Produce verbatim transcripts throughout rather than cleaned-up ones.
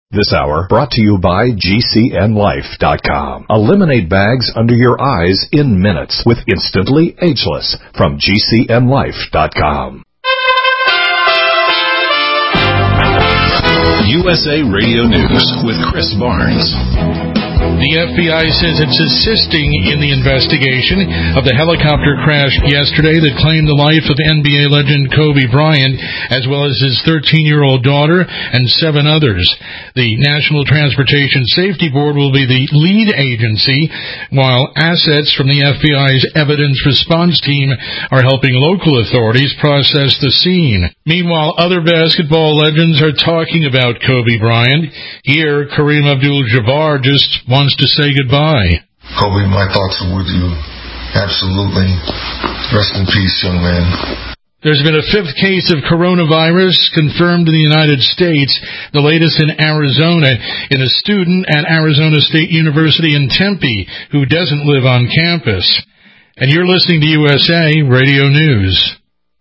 This hour brought to you by G C N Life dot com. Eliminate bags under your eyes in minutes with Instantly Ageless from G C N Life dot com. U S A Radio News with Chris Barnes. The F B I says it's assisting in the investigation of the helicopter crash yesterday that claimed the life of N B A legend Kobe Bryant, as well as his thirteen-year-old daughter and seven others. The National Transportation Safety Board will be the lead agency, while assets from the F B I's evidence response team are helping local authorities process the scene. Meanwhile, other basketball legends are talking about Kobe Bryant. Here, Kareem Abdul-Jabbar just wants to say goodbye. Kobe, my thoughts are with you. Absolutely. Rest in peace, young man. There's been a fifth case of coronavirus confirmed in the United States, the latest in Arizona, in a student at Arizona State University in Tempe who doesn't live on campus. And you're listening to U S A Radio News.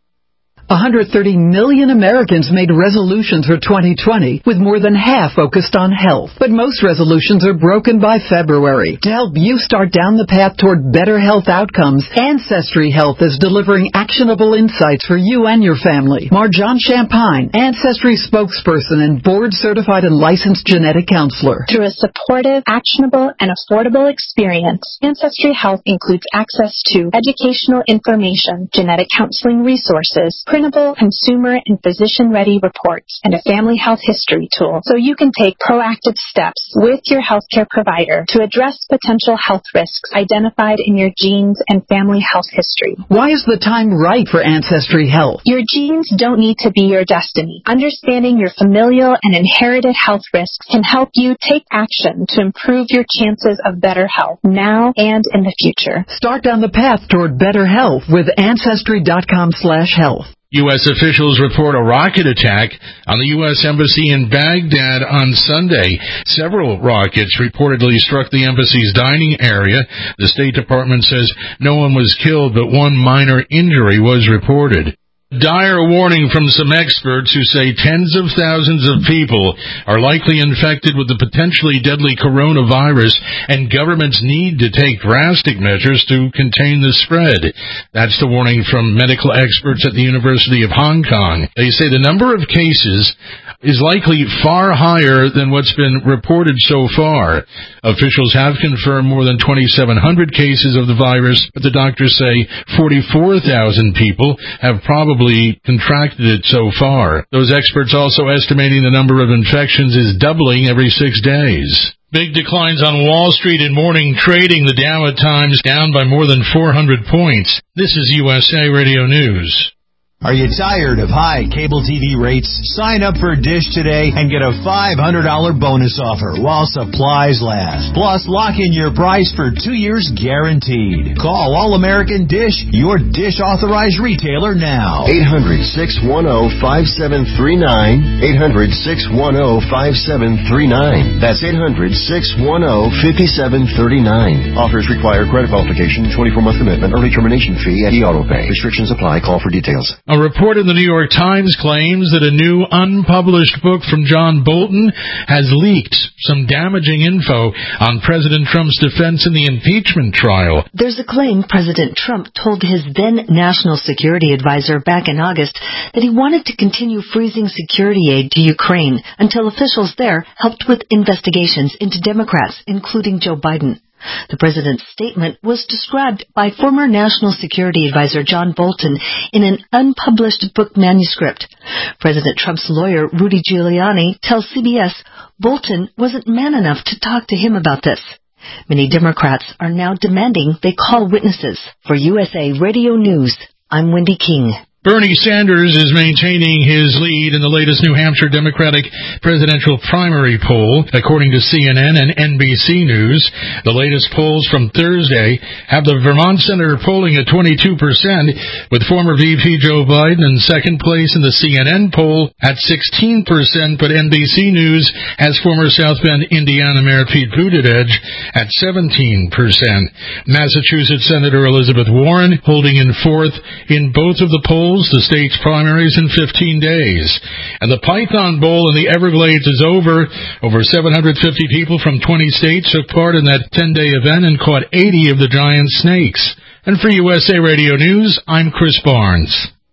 one hundred thirty million Americans made resolutions for twenty twenty, with more than half focused on health. But most resolutions are broken by February. To help you start down the path toward better health outcomes, Ancestry Health is delivering actionable insights for you and your family. Marjan Champagne, Ancestry spokesperson and board-certified and licensed genetic counselor. Through a supportive, actionable, and affordable experience, Ancestry Health includes access to educational information, genetic counseling resources, printable, consumer, and physician-ready reports, and a family health history tool, so you can take proactive steps with your healthcare provider to address potential health risks identified in your genes and family health history. Why is the time right for Ancestry Health? Your genes don't need to be your destiny. Understanding your familial and inherited health risks can help you take action to improve your chances of better health now and in the future. Start down the path toward better health with Ancestry dot com slash health. U S officials report a rocket attack on the U S Embassy in Baghdad on Sunday. Several rockets reportedly struck the embassy's dining area. The State Department says no one was killed, but one minor injury was reported. Dire warning from some experts who say tens of thousands of people are likely infected with the potentially deadly coronavirus, and governments need to take drastic measures to contain the spread. That's the warning from medical experts at the University of Hong Kong. They say the number of cases is likely far higher than what's been reported so far. Officials have confirmed more than twenty-seven hundred cases of the virus, but the doctors say forty-four thousand people have probably contracted it so far. Those experts also estimating the number of infections is doubling every six days. Big declines on Wall Street in morning trading. The Dow at times down by more than four hundred points. This is U S A Radio News. Are you tired of high cable T V rates? Sign up for Dish today and get a five hundred dollars bonus offer while supplies last. Plus, lock in your price for two years guaranteed. Call All-American Dish, your Dish authorized retailer now. eight hundred, six one zero, five seven three nine. eight hundred, six one zero, five seven three nine. That's eight hundred, six one zero, five seven three nine. Offers require credit qualification, twenty-four month commitment, early termination fee, and e-auto pay. Restrictions apply. Call for details. A report in the New York Times claims that a new unpublished book from John Bolton has leaked some damaging info on President Trump's defense in the impeachment trial. There's a claim President Trump told his then National Security Advisor back in August that he wanted to continue freezing security aid to Ukraine until officials there helped with investigations into Democrats, including Joe Biden. The president's statement was described by former National Security Advisor John Bolton in an unpublished book manuscript. President Trump's lawyer, Rudy Giuliani, tells C B S Bolton wasn't man enough to talk to him about this. Many Democrats are now demanding they call witnesses. For U S A Radio News, I'm Wendy King. Bernie Sanders is maintaining his lead in the latest New Hampshire Democratic presidential primary poll, according to C N N and N B C News. The latest polls from Thursday have the Vermont senator polling at twenty-two percent, with former V P Joe Biden in second place in the C N N poll at sixteen percent, but N B C News has former South Bend, Indiana Mayor Pete Buttigieg at seventeen percent. Massachusetts Senator Elizabeth Warren holding in fourth in both of the polls polls the state's primaries in fifteen days. And the Python Bowl in the Everglades is over. Over seven hundred fifty people from twenty states took part in that ten-day event and caught eighty of the giant snakes. And for U S A Radio News, I'm Chris Barnes.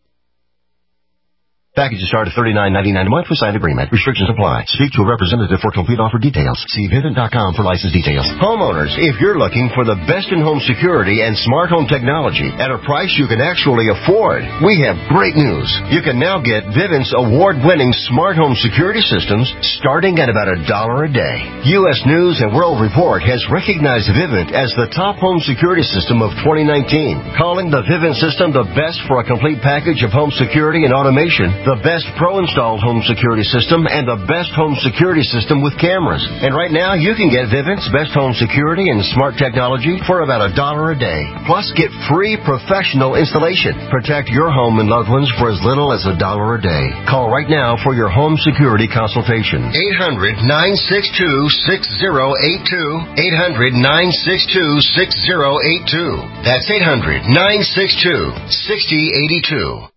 Packages start at thirty-nine ninety-nine a month with signed agreement. Restrictions apply. Speak to a representative for complete offer details. See Vivint dot com for license details. Homeowners, if you're looking for the best in home security and smart home technology at a price you can actually afford, we have great news. You can now get Vivint's award-winning smart home security systems starting at about a dollar a day. U S News and World Report has recognized Vivint as the top home security system of twenty nineteen, calling the Vivint system the best for a complete package of home security and automation, the best pro-installed home security system, and the best home security system with cameras. And right now, you can get Vivint's best home security and smart technology for about a dollar a day. Plus, get free professional installation. Protect your home and loved ones for as little as a dollar a day. Call right now for your home security consultation. eight hundred nine six two six zero eight two. eight hundred nine six two six zero eight two. That's eight hundred nine six two six zero eight two.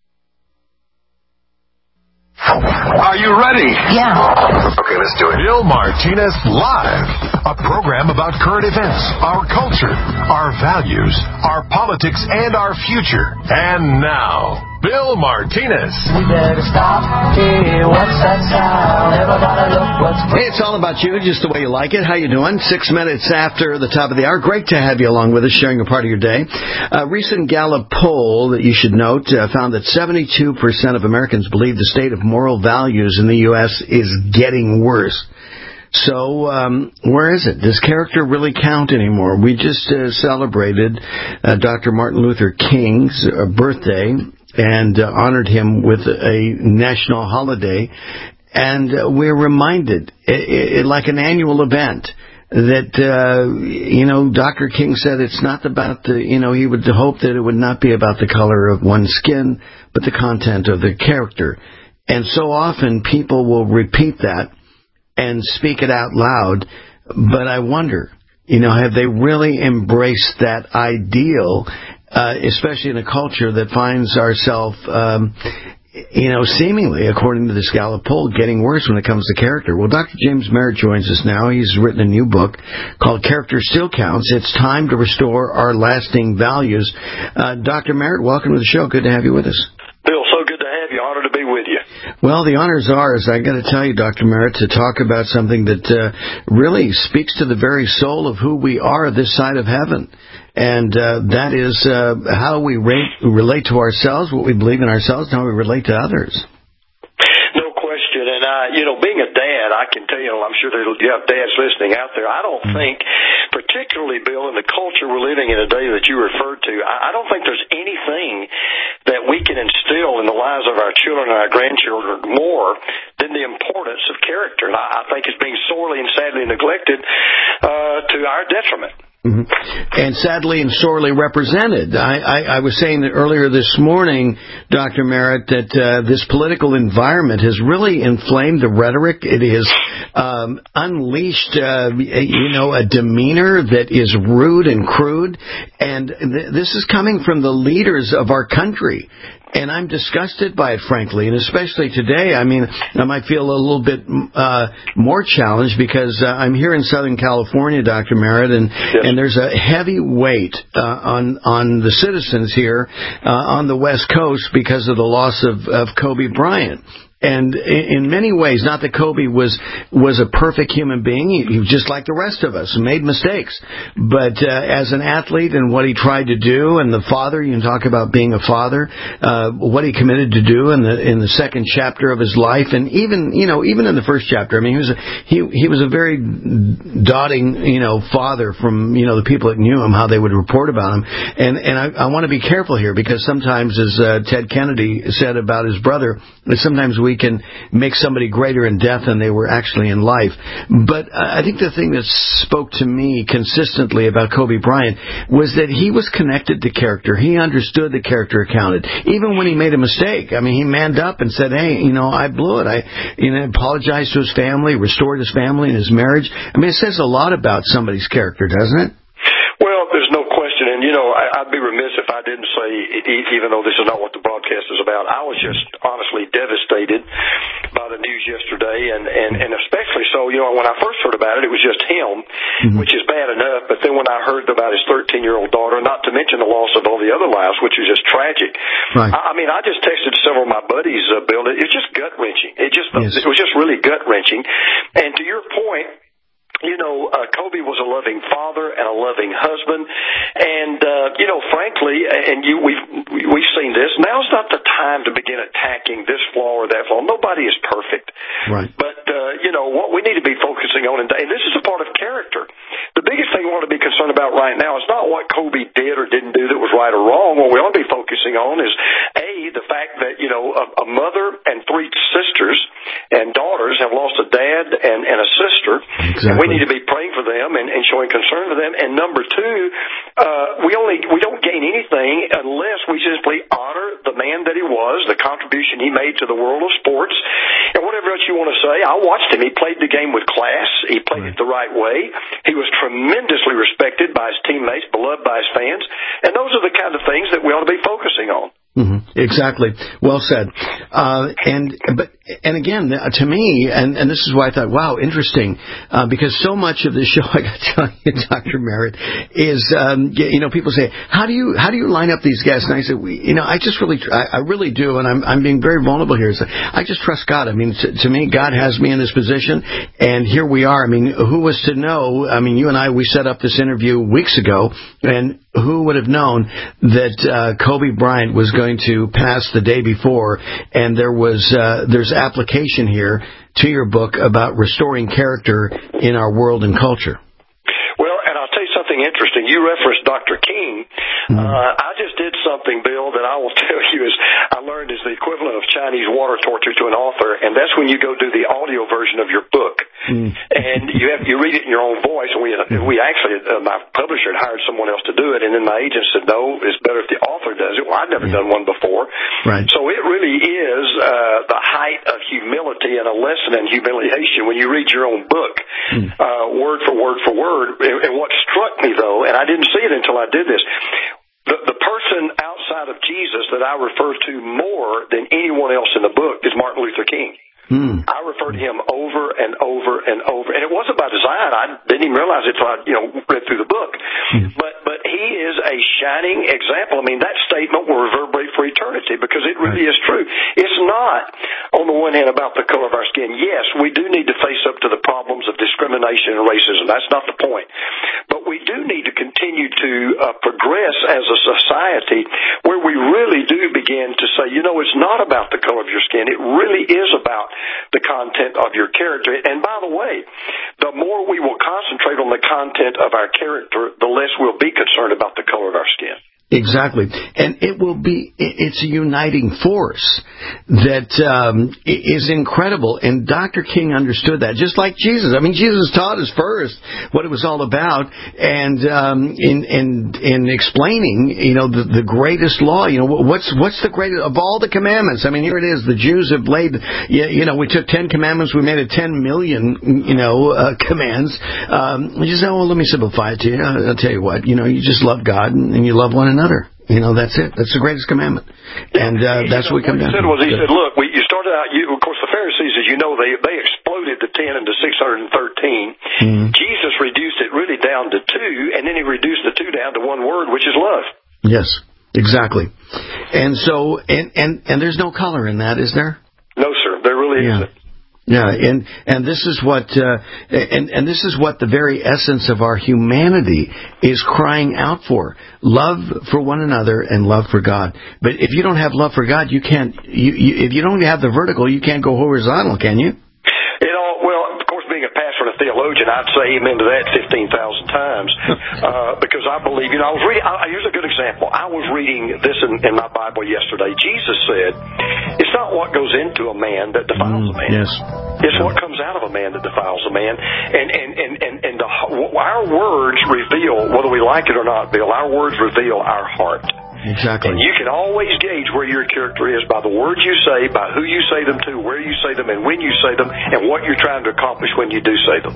Are you ready? Yeah. Okay, let's do it. Bill Martinez Live, a program about current events, our culture, our values, our politics, and our future. And now, Bill Martinez. We better stop. Hey, what's that sound? Everybody look what's... Hey, it's all about you, just the way you like it. How you doing? Six minutes after the top of the hour. Great to have you along with us, sharing a part of your day. A recent Gallup poll that you should note uh, found that seventy-two percent of Americans believe the state of moral values in the U S is getting worse. So, um, where is it? Does character really count anymore? We just uh, celebrated uh, Doctor Martin Luther King's uh, birthday and uh, honored him with a national holiday. And uh, we're reminded, it, it, like an annual event, that, uh, you know, Doctor King said it's not about the, you know, he would hope that it would not be about the color of one's skin, but the content of the character. And so often people will repeat that and speak it out loud, but I wonder, you know, have they really embraced that ideal, uh, especially in a culture that finds ourselves, um, you know, seemingly, according to this Gallup poll, getting worse when it comes to character. Well, Doctor James Merritt joins us now. He's written a new book called Character Still Counts. It's time to restore our lasting values. Uh, Doctor Merritt, welcome to the show. Good to have you with us. Bill, so good to have you. Honored to be with you. Well, the honor's ours. I got to tell you, Doctor Merritt, to talk about something that uh, really speaks to the very soul of who we are this side of heaven. And uh, that is uh, how we rate, relate to ourselves, what we believe in ourselves, and how we relate to others. No question. And, uh, you know, being a dad, I can tell you, I'm sure there's, you have dads listening out there. I don't think, particularly, Bill, in the culture we're living in today that you referred to, I, I don't think there's anything that we can instill in the lives of our children and our grandchildren more than the importance of character. And I, I think it's being sorely and sadly neglected uh, to our detriment. Mm-hmm. And sadly and sorely represented. I, I, I was saying that earlier this morning, Doctor Merritt, that uh, this political environment has really inflamed the rhetoric. It has um, unleashed, uh, you know, a demeanor that is rude and crude. And th- this is coming from the leaders of our country. And I'm disgusted by it, frankly, and especially today. I mean, I might feel a little bit uh, more challenged because uh, I'm here in Southern California, Doctor Merritt, and, yes. and there's a heavy weight uh, on on the citizens here uh, on the West Coast because of the loss of, of Kobe Bryant. And in many ways, not that Kobe was was a perfect human being. He, he was just like the rest of us, made mistakes. But uh, as an athlete and what he tried to do, and the father, you can talk about being a father, uh, what he committed to do in the in the second chapter of his life, and even you know even in the first chapter. I mean, he was a, he he was a very doting you know father from you know the people that knew him, how they would report about him. And and I, I want to be careful here because sometimes, as uh, Ted Kennedy said about his brother, that sometimes we We can make somebody greater in death than they were actually in life. But I think the thing that spoke to me consistently about Kobe Bryant was that he was connected to character. He understood the character counted. Even when he made a mistake, I mean, he manned up and said, hey, you know, I blew it. I you know, apologized to his family, restored his family and his marriage. I mean, it says a lot about somebody's character, doesn't it? Well, there's no question. And, you know, I, I, I'd be remiss if I didn't say, even though this is not what the broadcast is about, I was just honestly devastated by the news yesterday, and, and, and especially so, you know, when I first heard about it, it was just him, mm-hmm. which is bad enough, but then when I heard about his thirteen-year-old daughter, not to mention the loss of all the other lives, which is just tragic. Right. I, I mean, I just texted several of my buddies, uh, Bill, it was just gut-wrenching. It just, yes. it was just really gut-wrenching. And to your point, you know, uh, Kobe was a loving father and a loving husband, and uh, you know, frankly, and you, we've we've seen this. Now's not the time to begin attacking this flaw or that flaw. Nobody is perfect, right? But uh, you know, what we need to be focusing on, and this is a part of character. The biggest thing we want to be concerned about right now is not what Kobe did or didn't do that was right or wrong. What we ought to be focusing on is a the fact that you know a, a mother and three sisters and daughters have lost a dad and, and a sister. Exactly. And we need to be praying for them and, and showing concern for them. And number two, uh, we only we don't gain anything unless we simply honor the man that he was, the contribution he made to the world of sports, and whatever else you want to say. I watched him. He played the game with class. He played right. it the right way. He was tremendously respected by his teammates, beloved by his fans, and those are the kind of things that we ought to be focusing on. Mm-hmm. Exactly. Well said. Uh, and but and again, to me, and, and this is why I thought, wow, interesting, uh, because so much of this show, I got to tell you, Doctor Merritt, is um, you know, people say, how do you how do you line up these guests? And I said, we, you know, I just really, I, I really do, and I'm I'm being very vulnerable here. So I just trust God. I mean, to, to me, God has me in this position, and here we are. I mean, who was to know? I mean, you and I, we set up this interview weeks ago, and who would have known that uh, Kobe Bryant was going to pass the day before, and there was uh, there's application here to your book about restoring character in our world and culture. Well, and I'll tell you something interesting. You referenced Doctor King. Mm-hmm. Uh, I just did something, Bill, that I will tell you is I learned is the equivalent of Chinese water torture to an author, and that's when you go do the audio version of your book. Mm. And you have you read it in your own voice. And we we actually uh, my publisher had hired someone else to do it, and then my agent said, no, it's better if the author does it. Well, I'd never yeah. done one before, right? So it really is uh, the height of humility and a lesson in humiliation when you read your own book, mm. uh, word for word for word. And, and what struck me though, and I didn't see it until I did this. The, the person outside of Jesus that I refer to more than anyone else in the book is Martin Luther King. Hmm. I refer to him over and over and over, and it wasn't by design. I didn't even realize it until I, you know, read through the book. Hmm. But but he is a shining example. I mean, that statement will reverberate for eternity because it really right. is true. It's not, on the one hand, about the color of our skin. Yes, we do need to face up to the problems of discrimination and racism. That's not the point. But we do need to continue to uh, progress as a society where we really do begin to say, you know, it's not about the color of your skin. It really is about the content of your character. And by the way, the more we will concentrate on the content of our character, the less we'll be concerned about the color of our skin. Exactly. And it will be, it's a uniting force that um, is incredible. And Doctor King understood that, just like Jesus. I mean, Jesus taught us first what it was all about. And um, in, in, in explaining, you know, the, the greatest law, you know, what's what's the greatest of all the commandments? I mean, here it is. The Jews have laid, you know, we took ten commandments, we made it ten million, you know, uh, commands. Um, you say, oh, well, let me simplify it to you. I'll, I'll tell you what, you know, you just love God and, and you love one another. Another, you know, that's it. That's the greatest commandment, and uh, that's what we come down to. What he said was, he said, "Look, we, you started out. You, of course, the Pharisees, as you know, they they exploded the ten into six hundred and thirteen. Mm-hmm. Jesus reduced it really down to two, and then he reduced the two down to one word, which is love." Yes, exactly. And so, and and and there's no color in that, is there? No, sir. There really yeah. isn't. Yeah, and and this is what uh, and and this is what the very essence of our humanity is crying out for: love for one another and love for God. But if you don't have love for God, you can't. You, you, if you don't have the vertical, you can't go horizontal, can you? You know, well, of course, being a pastor and a theologian, I'd say amen to that fifteen thousand times uh, because I believe. You know, I was reading. I, here's a good example. I was reading this in, in my Bible yesterday. Jesus said, "It's not what goes into a man that defiles mm, a man. Yes. It's what comes out of a man that defiles a man." And and and and, and the, our words reveal, whether we like it or not, Bill. Our words reveal our heart. Exactly. And you can always gauge where your character is by the words you say, by who you say them to, where you say them, and when you say them, and what you're trying to accomplish when you do say them.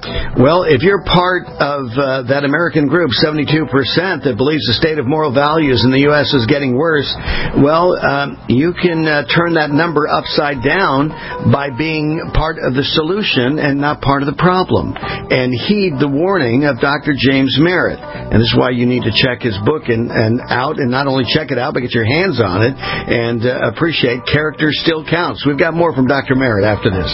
Well, if you're part of uh, that American group, seventy-two percent, that believes the state of moral values in the U S is getting worse, well, um, you can uh, turn that number upside down by being part of the solution and not part of the problem. And heed the warning of Doctor James Merritt. And this is why you need to check his book and, and out, and not only check it out, but get your hands on it and uh, appreciate Character Still Counts. We've got more from Doctor Merritt after this.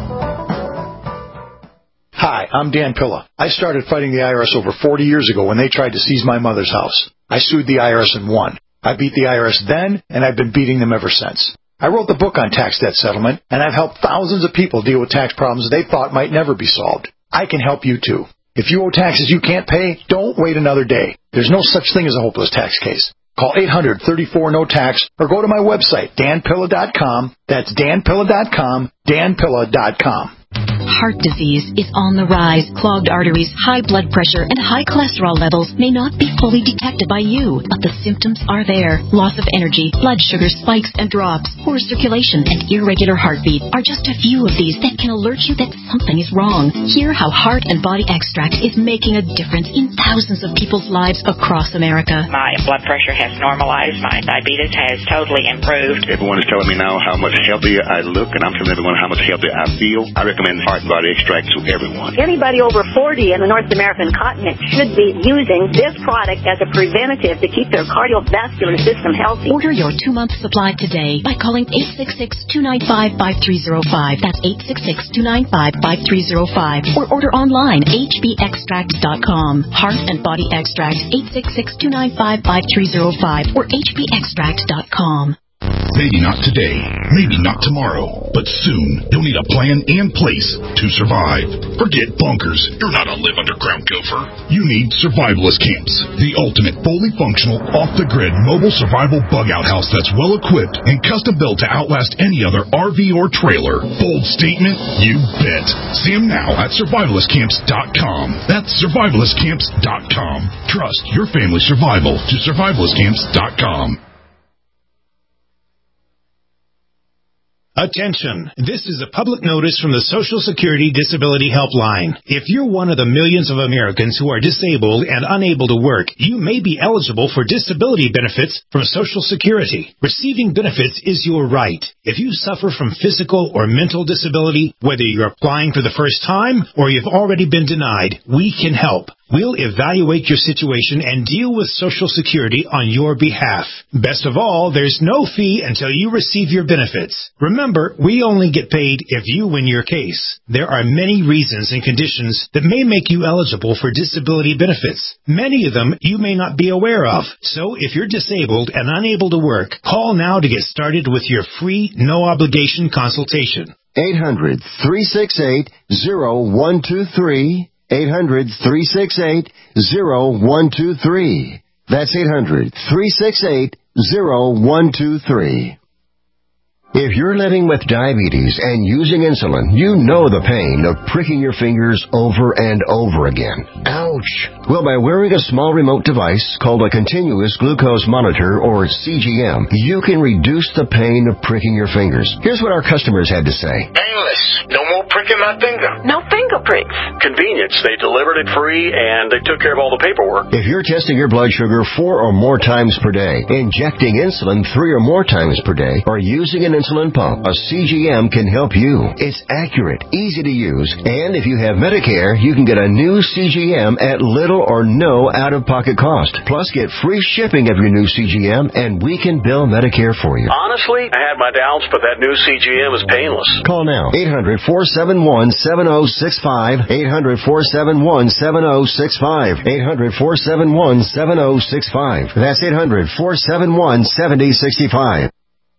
Hi, I'm Dan Pilla. I started fighting the I R S over forty years ago when they tried to seize my mother's house. I sued the I R S and won. I beat the I R S then, and I've been beating them ever since. I wrote the book on tax debt settlement, and I've helped thousands of people deal with tax problems they thought might never be solved. I can help you too. If you owe taxes you can't pay, don't wait another day. There's no such thing as a hopeless tax case. Call eight hundred, thirty-four, no tax or go to my website, dan pilla dot com. That's dan pilla dot com, dan pilla dot com. Heart disease is on the rise. Clogged arteries, high blood pressure, and high cholesterol levels may not be fully detected by you, but the symptoms are there. Loss of energy, blood sugar spikes and drops, poor circulation, and irregular heartbeat are just a few of these that can alert you that something is wrong. Hear how Heart and Body Extract is making a difference in thousands of people's lives across America. My blood pressure has normalized. My diabetes has totally improved. Everyone is telling me now how much healthier I look, and I'm telling everyone how much healthier I feel. I recommend Heart and Body Extract to everyone. Anybody over forty in the North American continent should be using this product as a preventative to keep their cardiovascular system healthy. Order your two-month supply today by calling eight six six, two nine five, five three zero five. That's eight six six, two nine five, five three zero five. Or order online, h b extract dot com. Heart and Body Extract, eight six six, two nine five, five three zero five or h b extract dot com. Maybe not today, maybe not tomorrow, but soon you'll need a plan in place to survive. Forget bunkers. You're not a live underground gopher. You need survivalist camps, the ultimate fully functional, off-the-grid mobile survival bug-out house that's well-equipped and custom-built to outlast any other R V or trailer. Bold statement? You bet. See them now at survivalist camps dot com. That's survivalist camps dot com. Trust your family's survival to survivalist camps dot com. Attention! This is a public notice from the Social Security Disability Helpline. If you're one of the millions of Americans who are disabled and unable to work, you may be eligible for disability benefits from Social Security. Receiving benefits is your right. If you suffer from physical or mental disability, whether you're applying for the first time or you've already been denied, we can help. We'll evaluate your situation and deal with Social Security on your behalf. Best of all, there's no fee until you receive your benefits. Remember, we only get paid if you win your case. There are many reasons and conditions that may make you eligible for disability benefits. Many of them you may not be aware of. So if you're disabled and unable to work, call now to get started with your free, no-obligation consultation. eight hundred, three six eight, zero one two three. eight hundred, three six eight, zero one two three. That's eight hundred, three six eight, zero one two three. If you're living with diabetes and using insulin, you know the pain of pricking your fingers over and over again. Ouch! Well, by wearing a small remote device called a continuous glucose monitor, or C G M, you can reduce the pain of pricking your fingers. Here's what our customers had to say. Painless. No more pricking my finger. No finger pricks. Convenience. They delivered it free, and they took care of all the paperwork. If you're testing your blood sugar four or more times per day, injecting insulin three or more times per day, or using an insulin pump, a C G M can help you. It's accurate, easy to use, and if you have Medicare, you can get a new C G M at little or no out-of-pocket cost. Plus, get free shipping of your new C G M, and we can bill Medicare for you. Honestly, I had my doubts, but that new C G M is painless. Call now. eight hundred, four seven one, seven oh six five. eight hundred, four seven one, seven oh six five. eight hundred, four seven one, seven oh six five. That's eight hundred, four seven one, seven oh six five.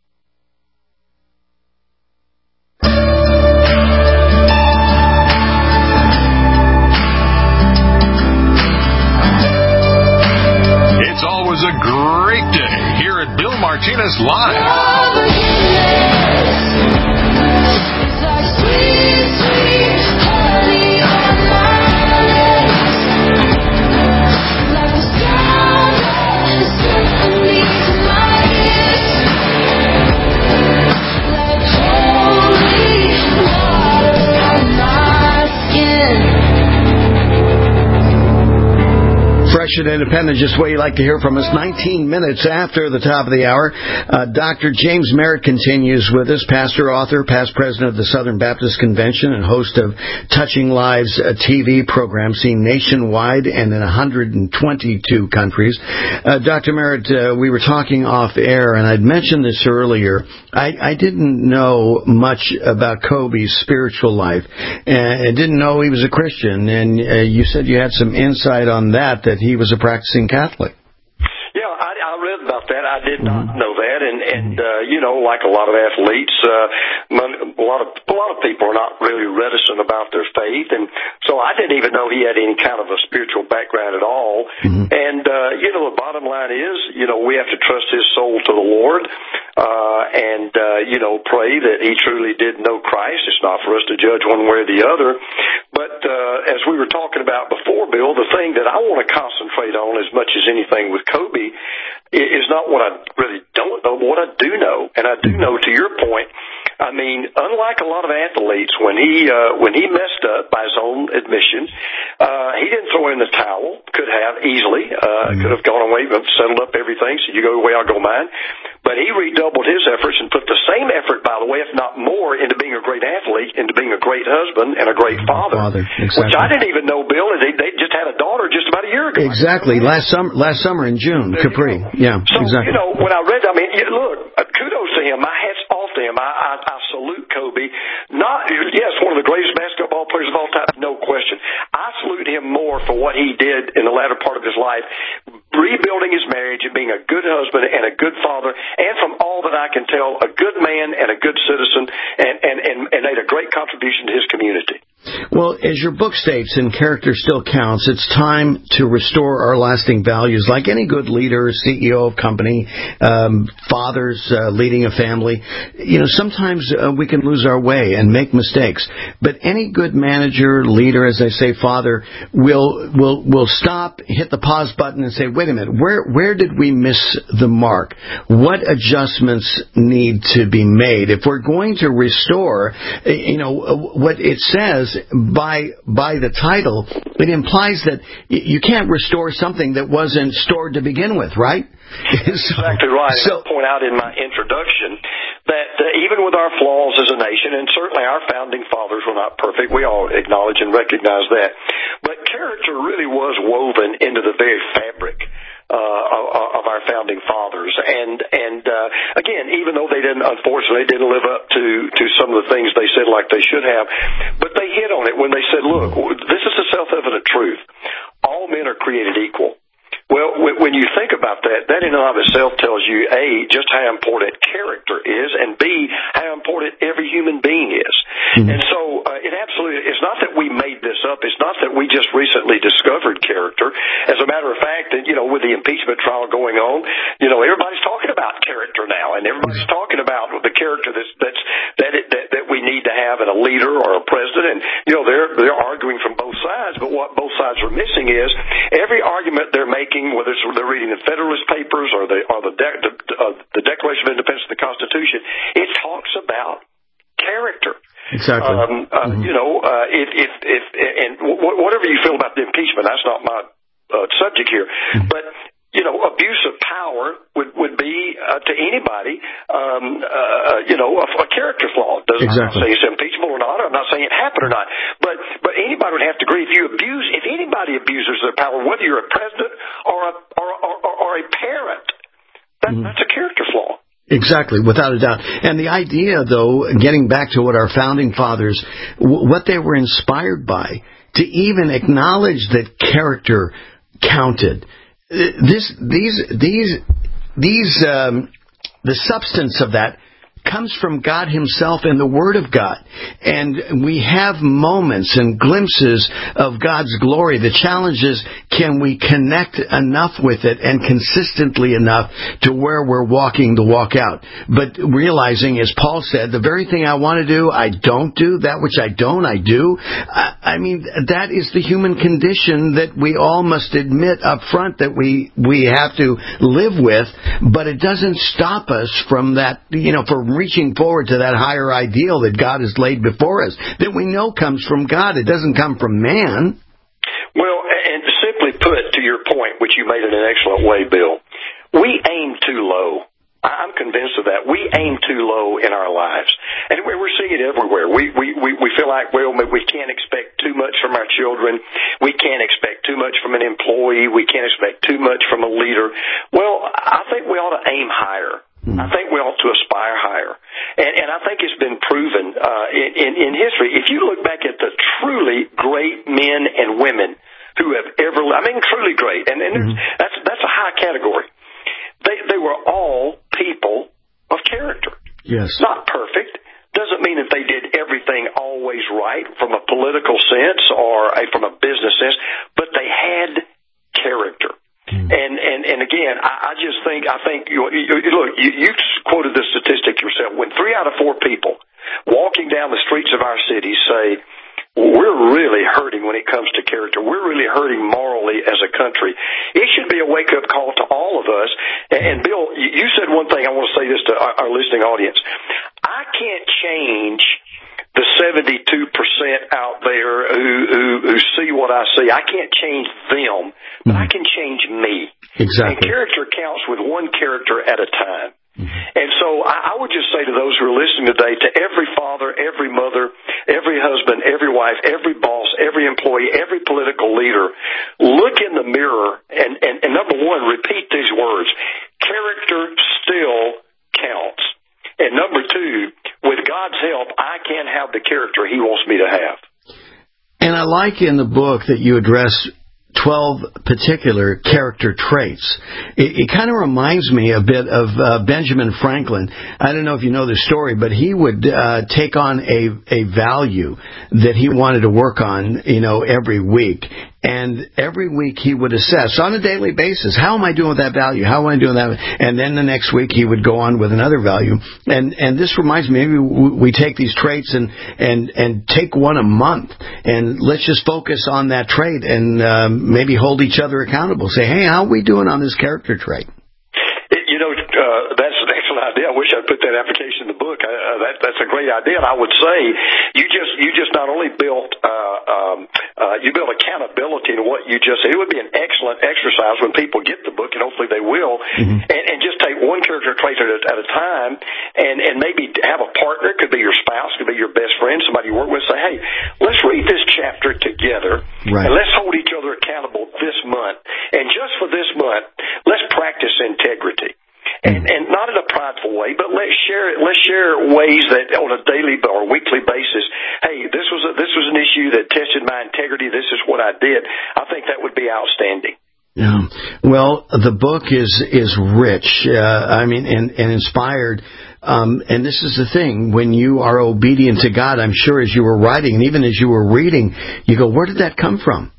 It's always a great day here at Bill Martinez Live. Holy water on my skin. Washington Independent, just what you like to hear from us. nineteen minutes after the top of the hour, uh, Doctor James Merritt continues with us, pastor, author, past president of the Southern Baptist Convention, and host of Touching Lives, a T V program seen nationwide and in one hundred twenty-two countries. Uh, Doctor Merritt, uh, we were talking off air, and I'd mentioned this earlier. I, I didn't know much about Kobe's spiritual life, and I didn't know he was a Christian, and uh, you said you had some insight on that, that he was a practicing Catholic. Yeah, I, I read about that. I did not know that, and and uh, you know, like a lot of athletes, uh, a lot of a lot of people are not really reticent about their faith, and so I didn't even know he had any kind of a spiritual background at all. Mm-hmm. And uh, you know, the bottom line is, you know, we have to trust his soul to the Lord, uh, and uh, you know, pray that he truly did know Christ. It's not for us to judge one way or the other. But uh, as we were talking about before, Bill, the thing that I want to concentrate on as much as anything with Kobe is not what I really don't know, but what I do know. And I do know, to your point, I mean, unlike a lot of athletes, when he uh, when he messed up by his own admission, uh, he didn't throw in the towel. Could have easily, uh, could have gone away, settled up everything. So you go away, I'll go mine. But he redoubled his efforts and put the same effort, by the way, if not more, into being a great athlete, into being a great husband and a great father. father exactly. Which I didn't even know, Bill. They, they just had a daughter just about a year ago. Exactly. Last summer, last summer in June, there Capri. Yeah, so, exactly. you know, when I read, I mean, you, look, uh, kudos to him. My hat's off to him. I, I, I salute Kobe. Not, yes, one of the greatest basketball players of all time, no question. I salute him more for what he did in the latter part of his life, rebuilding his marriage and being a good husband and a good father, and from all that I can tell, a good man and a good citizen, and, and, and, and made a great contribution to his community. Well, as your book states, and character still counts, it's time to restore our lasting values. Like any good leader, C E O of company, um, fathers uh, leading a family, you know, sometimes uh, we can lose our way and make mistakes. But any good manager, leader, as I say, father, will will will stop, hit the pause button, and say, wait a minute, where where did we miss the mark? What adjustments need to be made? If we're going to restore, you know, what it says by by the title, it implies that you can't restore something that wasn't stored to begin with, right? so, exactly right. So, I point out in my introduction that uh, even with our flaws as a nation, and certainly our founding fathers were not perfect, we all acknowledge and recognize that, but character really was woven into the very fabric Uh, of our founding fathers, and and uh, again, even though they didn't, unfortunately, didn't live up to to some of the things they said like they should have, but they hit on it when they said, "Look, this is a self-evident truth: all men are created equal." Well, when you think about that, that in and of itself tells you, A, just how important character is, and B, how important every human being is. Mm-hmm. And so uh, it absolutely, it's not that we made this up. It's not that we just recently discovered character. As a matter of fact, you know, with the impeachment trial going on, you know, everybody's talking about character now, and everybody's talking about the character that's, that's, that, it, that, that we need to have in a leader or a president. And, you know, they're, they're arguing from both sides, but what both sides are missing is every argument they're making, whether it's they're reading the Federalist Papers or the or the, de- the, uh, the Declaration of Independence of the Constitution, it talks about character. Exactly. Um, uh, mm-hmm. You know, uh, if if if and w- whatever you feel about the impeachment, that's not my uh, subject here, mm-hmm. but. You know, abuse of power would, would be, uh, to anybody, um, uh, you know, a, a character flaw. Doesn't exactly. say it's impeachable or not. I'm not saying it happened or not. But, but anybody would have to agree if you abuse, if anybody abuses their power, whether you're a president or a, or, or, or, or a parent, that, mm-hmm. that's a character flaw. Exactly, without a doubt. And the idea, though, getting back to what our founding fathers, w- what they were inspired by, to even acknowledge that character counted. This, these, these, these, um, the substance of that comes from God Himself and the Word of God. And we have moments and glimpses of God's glory. The challenge is, can we connect enough with it and consistently enough to where we're walking the walk out? But realizing, as Paul said, the very thing I want to do, I don't do. That which I don't, I do. I, I mean, that is the human condition that we all must admit up front that we, we have to live with. But it doesn't stop us from that, you know, for reaching forward to that higher ideal that God has laid before us, that we know comes from God. It doesn't come from man. Well, and simply put, put, to your point, which you made in an excellent way, Bill, we aim too low. I'm convinced of that. We aim too low in our lives. And we're seeing it everywhere. We, we, we, we feel like, well, we can't expect too much from our children. We can't expect too much from an employee. We can't expect too much from a leader. Well, I think we ought to aim higher. I think we ought to aspire higher. And, and I think it's been proven uh, in, in, in history. If you look back at the truly great men and women who have ever, I mean, truly great, and, and mm-hmm. that's, that's a high category. They they were all people of character. Yes. Not perfect. Doesn't mean that they did everything always right from a political sense or a, from a business sense, but they had character. Mm. And, and, and again, I, I just think, I think, you, you, look, you, you quoted this statistic yourself. When three out of four people walking down the streets of our city say, we're really hurting when it comes to character. We're really hurting morally as a country. It should be a wake-up call to all of us. And, Bill, you said one thing. I want to say this to our, our listening audience. I can't change the seventy-two percent out there who, who, who see what I see. I can't change them, but I can change me. Exactly. And character counts with one character at a time. And so I, I would just say to those who are listening today, to every father, every mother, every husband, every wife, every boss, every employee, every political leader, look in the mirror and, and, and number one, repeat these words. Character still counts. And number two, with God's help, I can have the character He wants me to have. And I like in the book that you address twelve particular character traits. It, it kind of reminds me a bit of uh, Benjamin Franklin. I don't know if you know the story, but he would uh, take on a, a value that he wanted to work on, you know, every week. And every week he would assess on a daily basis, how am I doing with that value? How am I doing that? And then the next week he would go on with another value. And and this reminds me, maybe we take these traits and and and take one a month, and let's just focus on that trait and um, maybe hold each other accountable. Say, hey, how are we doing on this character trait? You know, uh, that's an excellent idea. I wish I'd put that application in the book. Uh, that, that's a great idea. And I would say you just you just not only built uh, um, uh, you built accountability in what you just said. It would be an excellent exercise when people get the book, and hopefully they will, mm-hmm. and, and just take one character trait at a, at a time, and, and maybe have a partner. It could be your spouse, could be your best friend, somebody you work with. Say, hey, let's read this chapter together, right. and let's hold each other accountable this month. And just for this month, let's practice integrity. And, and not in a prideful way, but let's share it. Let's share ways that on a daily or weekly basis, hey, this was a, this was an issue that tested my integrity. This is what I did. I think that would be outstanding. Yeah. Well, the book is is rich. Uh, I mean, and, and inspired. Um, and this is the thing: when you are obedient to God, I'm sure as you were writing, and even as you were reading, you go, "Where did that come from?"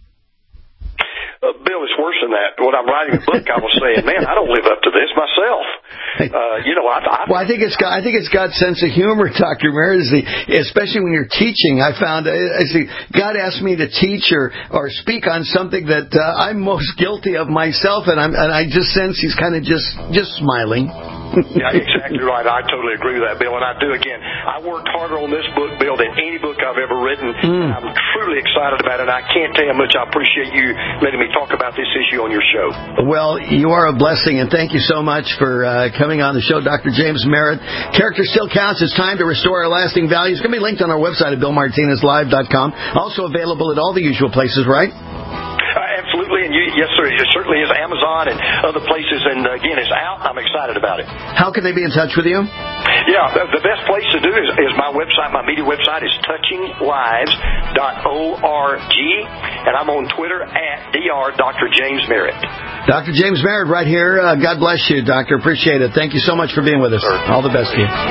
Uh, Bill, it's worse than that. When I'm writing a book, I was saying, man, I don't live up to this myself. Uh, you know, I, I, well, I think it's got, I think it's God's sense of humor, Doctor Merritt, especially when you're teaching. I found, I see, God asked me to teach or, or speak on something that uh, I'm most guilty of myself, and I'm, and I just sense He's kind of just, just smiling. Yeah, exactly right. I totally agree with that, Bill. And I do, again, I worked harder on this book, Bill, than any book I've ever written. Mm. I'm truly excited about it, and I can't tell you how much I appreciate you letting me talk about this issue on your show. Well, you are a blessing, and thank you so much for uh, coming on the show, Doctor James Merritt. Character still counts. It's time to restore our lasting values. It's going to be linked on our website at bill martinez live dot com. Also available at all the usual places, right? Uh, absolutely, and you, yes, sir. It certainly is Amazon and other places. And uh, again, it's out. I'm excited about it. How can they be in touch with you? Yeah, the, the best place to do is, is my website. My media website is touching lives dot org, and I'm on Twitter at Dr Doctor James Merritt. Doctor James Merritt, right here. Uh, God bless you, Doctor. Appreciate it. Thank you so much for being with us. Sir. All the best to you.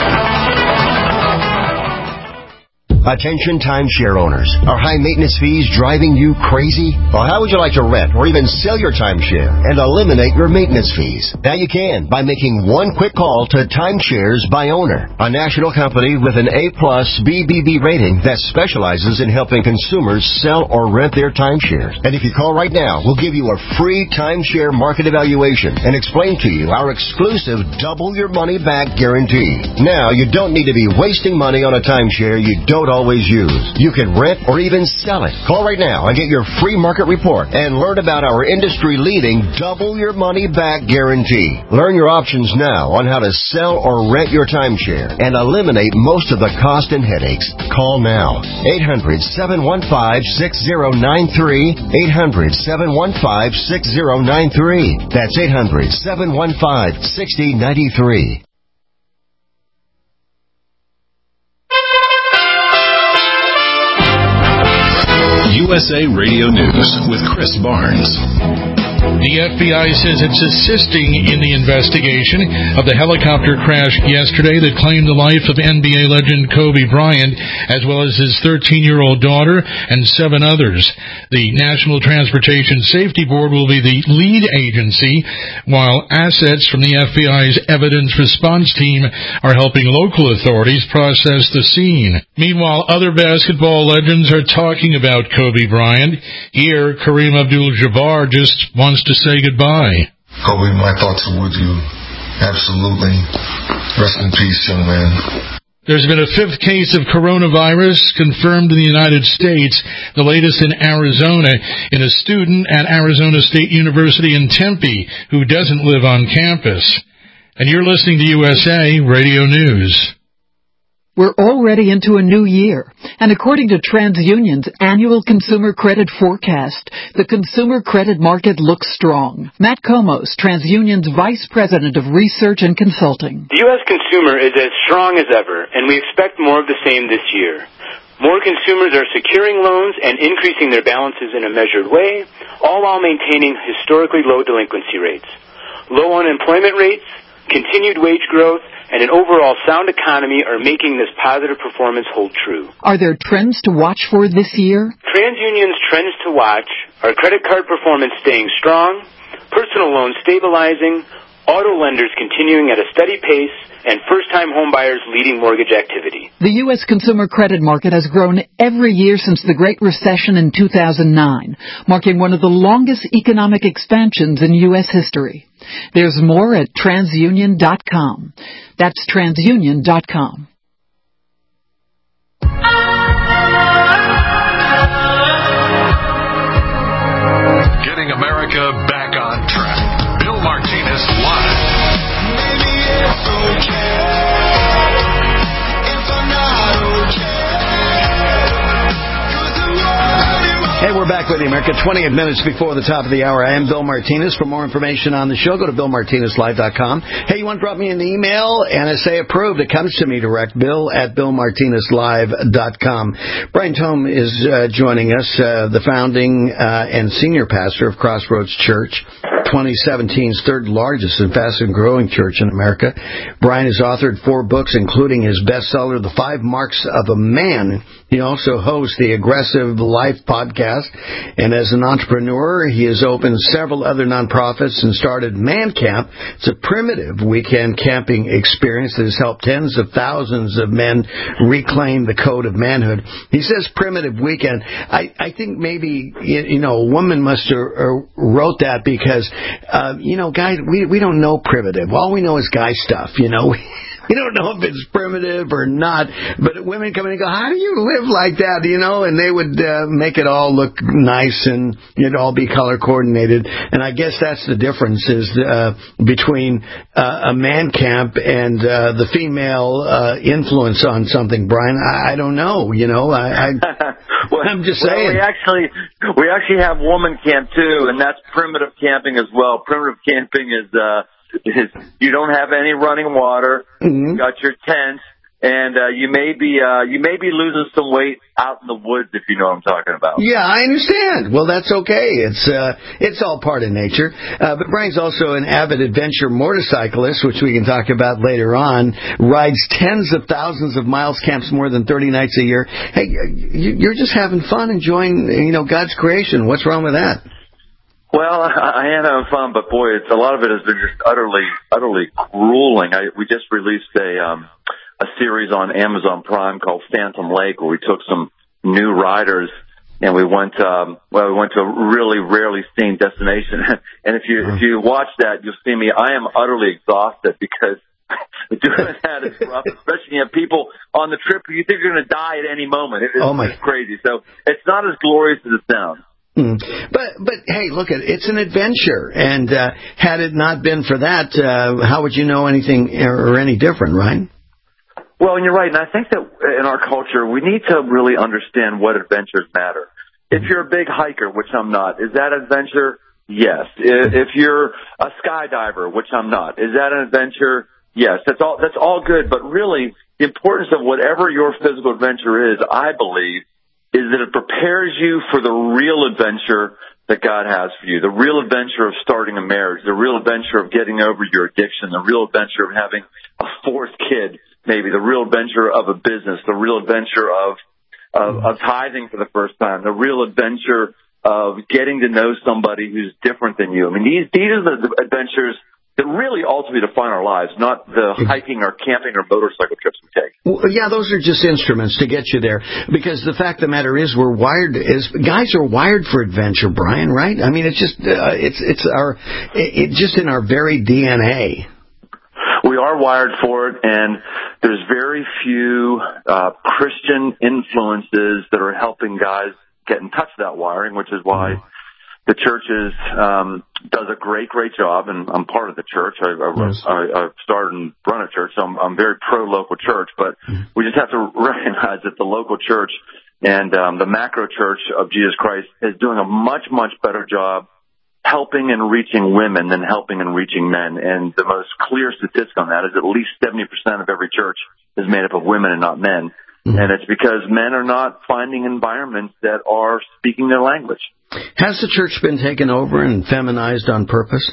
Attention timeshare owners. Are high maintenance fees driving you crazy? Well, how would you like to rent or even sell your timeshare and eliminate your maintenance fees? Now you can by making one quick call to Timeshares by Owner, a national company with an A plus B B B rating that specializes in helping consumers sell or rent their timeshares. And if you call right now, we'll give you a free timeshare market evaluation and explain to you our exclusive double your money back guarantee. Now, you don't need to be wasting money on a timeshare you don't always use. You can rent or even sell it. Call right now and get your free market report and learn about our industry-leading double your money back guarantee. Learn your options now on how to sell or rent your timeshare and eliminate most of the cost and headaches. Call now. eight hundred, seven one five, six zero nine three. eight hundred, seven one five, six zero nine three. That's eight hundred, seven one five, six zero nine three. U S A Radio News with Chris Barnes. The F B I says it's assisting in the investigation of the helicopter crash yesterday that claimed the life of N B A legend Kobe Bryant, as well as his thirteen-year-old daughter and seven others. The National Transportation Safety Board will be the lead agency, while assets from the F B I's evidence response team are helping local authorities process the scene. Meanwhile, other basketball legends are talking about Kobe Bryant. Here, Kareem Abdul-Jabbar just wants to say goodbye. Kobe, my thoughts are with you. Absolutely. Rest in peace, young man. There's been a fifth case of coronavirus confirmed in the United States, the latest in Arizona, in a student at Arizona State University in Tempe who doesn't live on campus. And you're listening to U S A Radio News. We're already into a new year, and according to TransUnion's annual consumer credit forecast, the consumer credit market looks strong. Matt Komos, TransUnion's Vice President of Research and Consulting. The U S consumer is as strong as ever, and we expect more of the same this year. More consumers are securing loans and increasing their balances in a measured way, all while maintaining historically low delinquency rates. Low unemployment rates, continued wage growth, and an overall sound economy are making this positive performance hold true. Are there trends to watch for this year? TransUnion's trends to watch are credit card performance staying strong, personal loans stabilizing, auto lenders continuing at a steady pace, and first-time homebuyers leading mortgage activity. The U S consumer credit market has grown every year since the Great Recession in two thousand nine, marking one of the longest economic expansions in U S history. There's more at transunion dot com. That's transunion dot com. Getting America back on track. Bill Martinez Live. Maybe it's okay if I'm not okay. Hey, we're back with you, America. twenty-eight minutes before the top of the hour. I am Bill Martinez. For more information on the show, go to bill martinez live dot com. Hey, you want to drop me an email? N S A approved. It comes to me direct. Bill at bill martinez live dot com. Brian Tome is uh, joining us, uh, the founding uh, and senior pastor of Crossroads Church, twenty seventeen's third largest and fastest growing church in America. Brian has authored four books, including his bestseller, The Five Marks of a Man. He also hosts the Aggressive Life podcast. And as an entrepreneur, he has opened several other nonprofits and started Man Camp. It's a primitive weekend camping experience that has helped tens of thousands of men reclaim the code of manhood. He says primitive weekend. I, I think maybe, you know, a woman must have wrote that because, uh, you know, guys, we, we don't know primitive. All we know is guy stuff, you know. We don't know if it's primitive or not, but women come in and go, how do you live like that, you know? And they would uh, make it all look nice and it'd all be color coordinated. And I guess that's the difference is uh, between uh, a man camp and uh, the female uh, influence on something, Brian. I, I don't know, you know. I, I, well, I'm just well, saying. We actually, we actually have woman camp, too, and that's primitive camping as well. Primitive camping is... Uh, Is you don't have any running water. Mm-hmm. You got your tent, and uh, you may be uh, you may be losing some weight out in the woods if you know what I'm talking about. Yeah, I understand. Well, that's okay. It's uh, it's all part of nature. Uh, but Brian's also an avid adventure motorcyclist, which we can talk about later on. Rides tens of thousands of miles, camps more than thirty nights a year. Hey, you're just having fun, enjoying you know God's creation. What's wrong with that? Well, I am having fun, but boy, it's a lot of it has been just utterly, utterly grueling. I, we just released a um, a series on Amazon Prime called Phantom Lake, where we took some new riders and we went, um, well, we went to a really rarely seen destination. And if you if you watch that, you'll see me. I am utterly exhausted because Doing that is rough, especially you have people on the trip who you think are going to die at any moment. It, it's, oh my. It's crazy. So it's not as glorious as it sounds. Mm. But but hey, look at it. It's an adventure, and uh, had it not been for that, uh, how would you know anything or, or any different, right? Well, and you're right, and I think that in our culture we need to really understand what adventures matter. If you're a big hiker, which I'm not, is that an adventure? Yes. If you're a skydiver, which I'm not, is that an adventure? Yes, that's all, that's all good, but really, the importance of whatever your physical adventure is, I believe, is that it prepares you for the real adventure that God has for you, the real adventure of starting a marriage, the real adventure of getting over your addiction, the real adventure of having a fourth kid, maybe, the real adventure of a business, the real adventure of, of, of tithing for the first time, the real adventure of getting to know somebody who's different than you. I mean, these, these are the adventures that really ultimately define our lives, not the hiking or camping or motorcycle trips we take. Well, yeah, those are just instruments to get you there. Because the fact of the matter is, we're wired. Is guys are wired for adventure, Brian. Right? I mean, it's just uh, it's it's our it, it just in our very D N A. We are wired for it, and there's very few uh, Christian influences that are helping guys get in touch with that wiring, which is why the church is, um, does a great, great job, and I'm part of the church. I, I, yes. I, I started and run a church, so I'm, I'm very pro-local church, but mm-hmm. we just have to recognize that the local church and um, the macro church of Jesus Christ is doing a much, much better job helping and reaching women than helping and reaching men. And the most clear statistic on that is at least seventy percent of every church is made up of women and not men. Mm-hmm. And it's because men are not finding environments that are speaking their language. Has the church been taken over and feminized on purpose?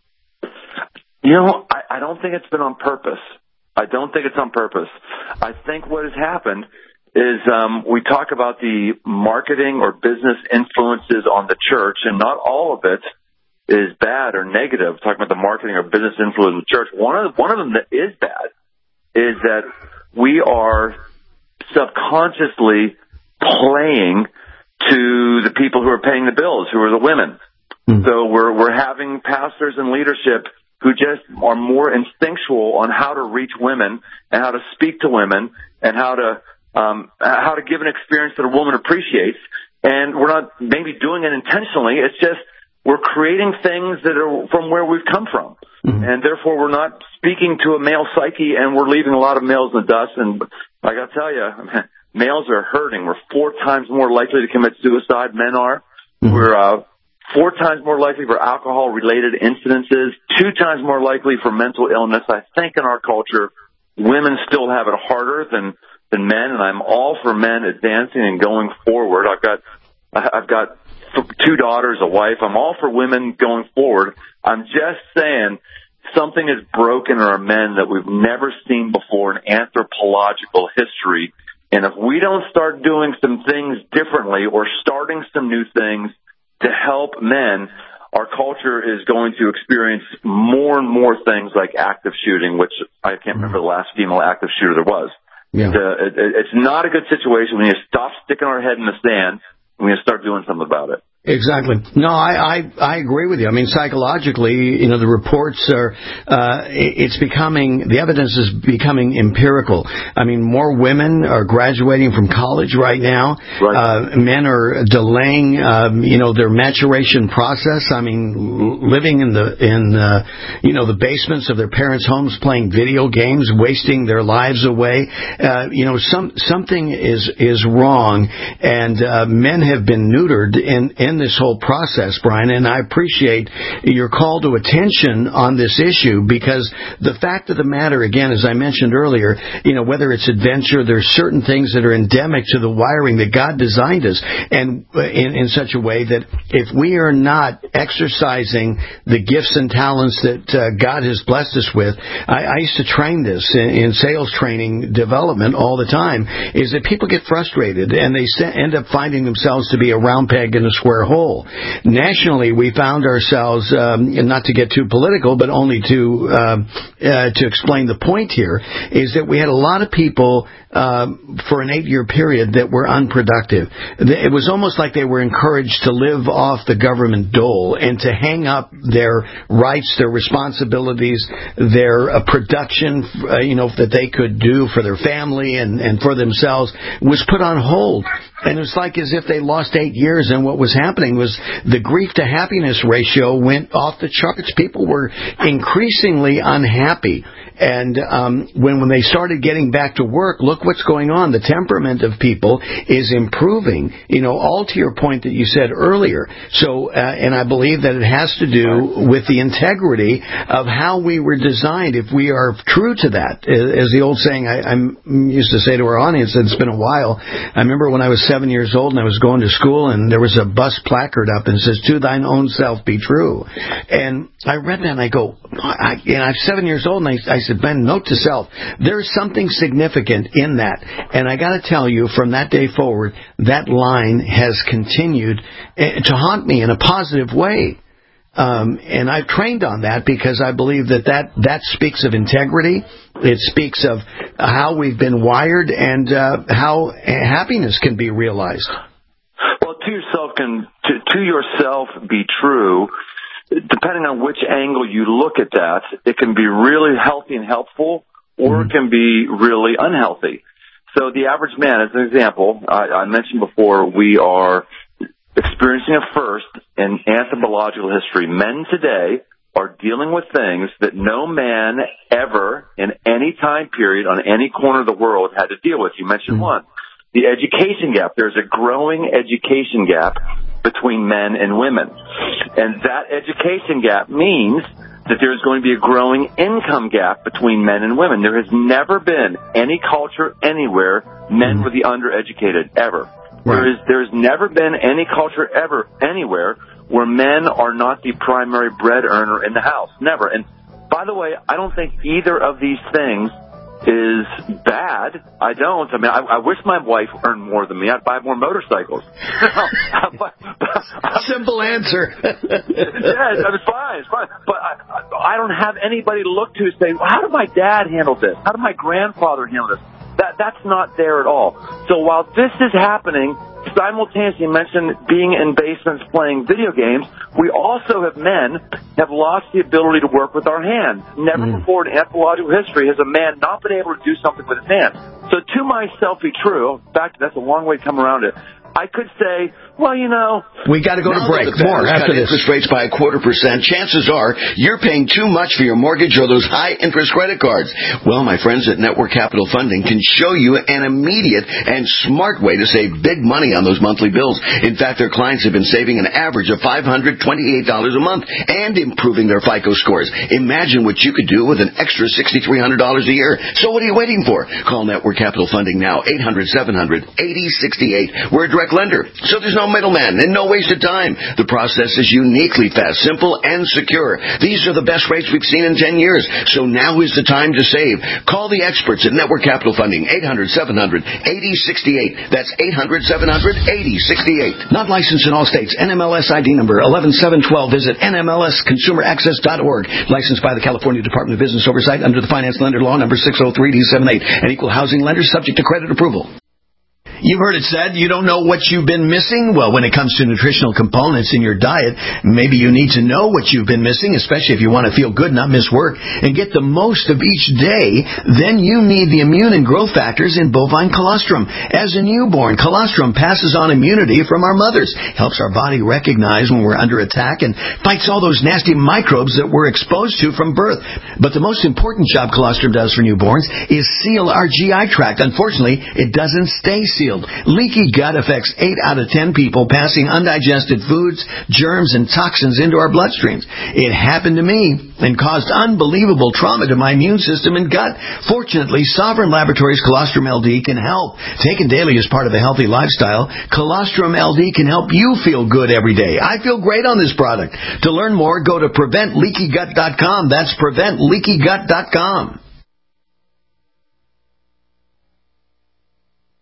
You know, I, I don't think it's been on purpose. I don't think it's on purpose. I think what has happened is um, we talk about the marketing or business influences on the church, and not all of it is bad or negative. Talking about the marketing or business influence of the church, one of one of them that is bad is that we are subconsciously playing to the people who are paying the bills, who are the women. Mm. So we're we're having pastors and leadership who just are more instinctual on how to reach women and how to speak to women and how to um, how to give an experience that a woman appreciates. And we're not maybe doing it intentionally. It's just we're creating things that are from where we've come from. Mm-hmm. And therefore we're not speaking to a male psyche, and we're leaving a lot of males in the dust. And I got to tell you, males are hurting. We're four times more likely to commit suicide. Men are. Mm-hmm. We're uh, four times more likely for alcohol-related incidences, two times more likely for mental illness. I think in our culture, women still have it harder than than men, and I'm all for men advancing and going forward. I've got I've got two daughters, a wife. I'm all for women going forward. I'm just saying something is broken in our men that we've never seen before in anthropological history. And if we don't start doing some things differently or starting some new things to help men, our culture is going to experience more and more things like active shooting, which I can't remember the last female active shooter there was. Yeah. The, it, it's not a good situation. We need to stop sticking our head in the sand. We need to start doing something about it. Exactly. No, I, I, I agree with you. I mean, psychologically, you know, the reports are, uh, it's becoming, the evidence is becoming empirical. I mean, more women are graduating from college right now. Right. Uh, men are delaying, um, you know, their maturation process. I mean, living in the, in, uh, you know, the basements of their parents' homes, playing video games, wasting their lives away. Uh, you know, some, something is, is wrong, and, uh, men have been neutered in, in in this whole process, Brian, and I appreciate your call to attention on this issue, because the fact of the matter, again, as I mentioned earlier, you know, whether it's adventure, there's certain things that are endemic to the wiring that God designed us, and in, in such a way that if we are not exercising the gifts and talents that uh, God has blessed us with, I, I used to train this in, in sales training development all the time, is that people get frustrated and they end up finding themselves to be a round peg in a square whole. Nationally, we found ourselves, um, not to get too political, but only to uh, uh, to explain the point here, is that we had a lot of people uh, for an eight-year period that were unproductive. It was almost like they were encouraged to live off the government dole and to hang up their rights, their responsibilities, their uh, production, uh, you know, that they could do for their family and, and for themselves was put on hold. And it was like as if they lost eight years, and what was happening was the grief-to-happiness ratio went off the charts. People were increasingly unhappy. And um, when when they started getting back to work, look what's going on. The temperament of people is improving, you know, all to your point that you said earlier. So, uh, and I believe that it has to do with the integrity of how we were designed. If we are true to that, as the old saying I, I used to say to our audience, it's been a while. I remember when I was seven years old and I was going to school, and there was a bus placard up and it says, "To thine own self be true." And I read that and I go, I, and I'm seven years old, and I, I said, Ben, note to self, there's something significant in that. And I got to tell you, from that day forward, that line has continued to haunt me in a positive way. Um, and I've trained on that because I believe that, that that speaks of integrity. It speaks of how we've been wired and uh, how happiness can be realized. Well, to yourself can to, to yourself be true. Depending on which angle you look at that, it can be really healthy and helpful, or it can be really unhealthy. So the average man, as an example, I, I mentioned before, we are experiencing a first in anthropological history. Men today are dealing with things that no man ever in any time period on any corner of the world had to deal with. You mentioned one. The education gap. There's a growing education gap between men and women. And that education gap means that there's going to be a growing income gap between men and women. There has never been any culture anywhere men were the undereducated, ever. Right. There is, there's never been any culture ever anywhere where men are not the primary bread earner in the house. Never. And by the way, I don't think either of these things is bad. I don't. I mean, I, I wish my wife earned more than me. I'd buy more motorcycles. Simple answer. Yeah, it's fine. It's fine. But I, I don't have anybody to look to say, well, how did my dad handle this? How did my grandfather handle this? That that's not there at all. So while this is happening, simultaneously, you mentioned being in basements playing video games, we also have men have lost the ability to work with our hands. Never mm. before in anthropological history has a man not been able to do something with his hands. So to myself be true, in fact, that's a long way to come around it. I could say, well, you know... We got to go to break. More after this. Interest rates by a quarter percent. Chances are you're paying too much for your mortgage or those high-interest credit cards. Well, my friends at Network Capital Funding can show you an immediate and smart way to save big money on those monthly bills. In fact, their clients have been saving an average of five hundred twenty-eight dollars a month and improving their FICO scores. Imagine what you could do with an extra six thousand three hundred dollars a year. So what are you waiting for? Call Network Capital Funding now, eight hundred, seven hundred, eighty sixty-eight. We're a direct lender, so there's no middleman and no wasted time. The process is uniquely fast, simple, and secure. These are the best rates we've seen in ten years, so now is the time to save. Call the experts at Network Capital Funding, eight hundred, seven hundred, eighty sixty-eight. That's eight hundred, seven hundred, eighty sixty-eight. Not licensed in all states. N M L S I D number eleven seven twelve. Visit N M L S consumer access dot org. Licensed by the California Department of Business Oversight under the Finance Lender Law number six oh three D seventy-eight. An equal housing lender subject to credit approval. You've heard it said, you don't know what you've been missing? Well, when it comes to nutritional components in your diet, maybe you need to know what you've been missing, especially if you want to feel good, not miss work, and get the most of each day. Then you need the immune and growth factors in bovine colostrum. As a newborn, colostrum passes on immunity from our mothers, helps our body recognize when we're under attack, and fights all those nasty microbes that we're exposed to from birth. But the most important job colostrum does for newborns is seal our G I tract. Unfortunately, it doesn't stay sealed. Leaky gut affects eight out of ten people, passing undigested foods, germs, and toxins into our bloodstreams. It happened to me and caused unbelievable trauma to my immune system and gut. Fortunately, Sovereign Laboratories Colostrum L D can help. Taken daily as part of a healthy lifestyle, Colostrum L D can help you feel good every day. I feel great on this product. To learn more, go to prevent leaky gut dot com. That's prevent leaky gut dot com.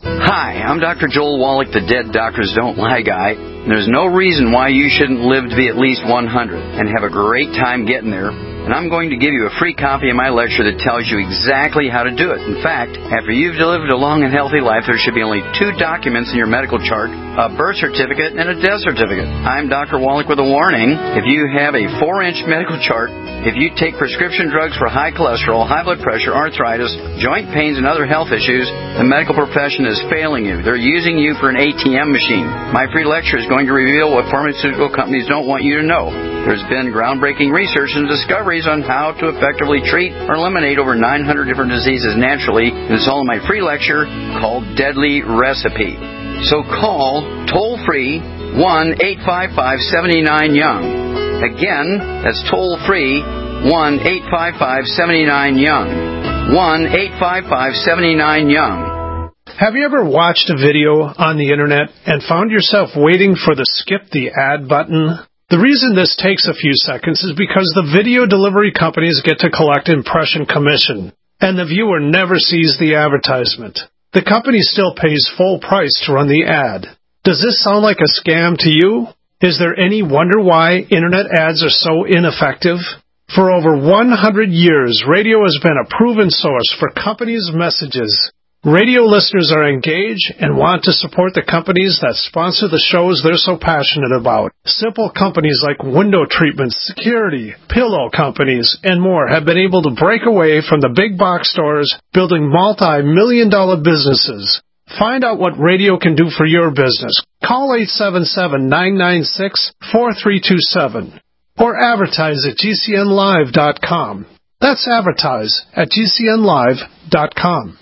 Hi, I'm Doctor Joel Wallach, the Dead Doctors Don't Lie guy. There's no reason why you shouldn't live to be at least one hundred and have a great time getting there. And I'm going to give you a free copy of my lecture that tells you exactly how to do it. In fact, after you've lived a long and healthy life, there should be only two documents in your medical chart, a birth certificate and a death certificate. I'm Doctor Wallach with a warning. If you have a four-inch medical chart, if you take prescription drugs for high cholesterol, high blood pressure, arthritis, joint pains, and other health issues, the medical profession is failing you. They're using you for an A T M machine. My free lecture is going to reveal what pharmaceutical companies don't want you to know. There's been groundbreaking research and discoveries on how to effectively treat or eliminate over nine hundred different diseases naturally, and it's all in my free lecture called Deadly Recipe. So call toll-free one eight five five, seven nine, young. Again, that's toll-free one eight five five, seven nine, young. one eight five five, seven nine, young. Have you ever watched a video on the internet and found yourself waiting for the skip the ad button? The reason this takes a few seconds is because the video delivery companies get to collect impression commission, and the viewer never sees the advertisement. The company still pays full price to run the ad. Does this sound like a scam to you? Is there any wonder why internet ads are so ineffective? For over one hundred years, radio has been a proven source for companies' messages. Radio listeners are engaged and want to support the companies that sponsor the shows they're so passionate about. Simple companies like window treatments, security, pillow companies, and more have been able to break away from the big box stores, building multi-million dollar businesses. Find out what radio can do for your business. Call eight seven seven, nine nine six, four three two seven or advertise at G C N live dot com. That's advertise at G C N live dot com.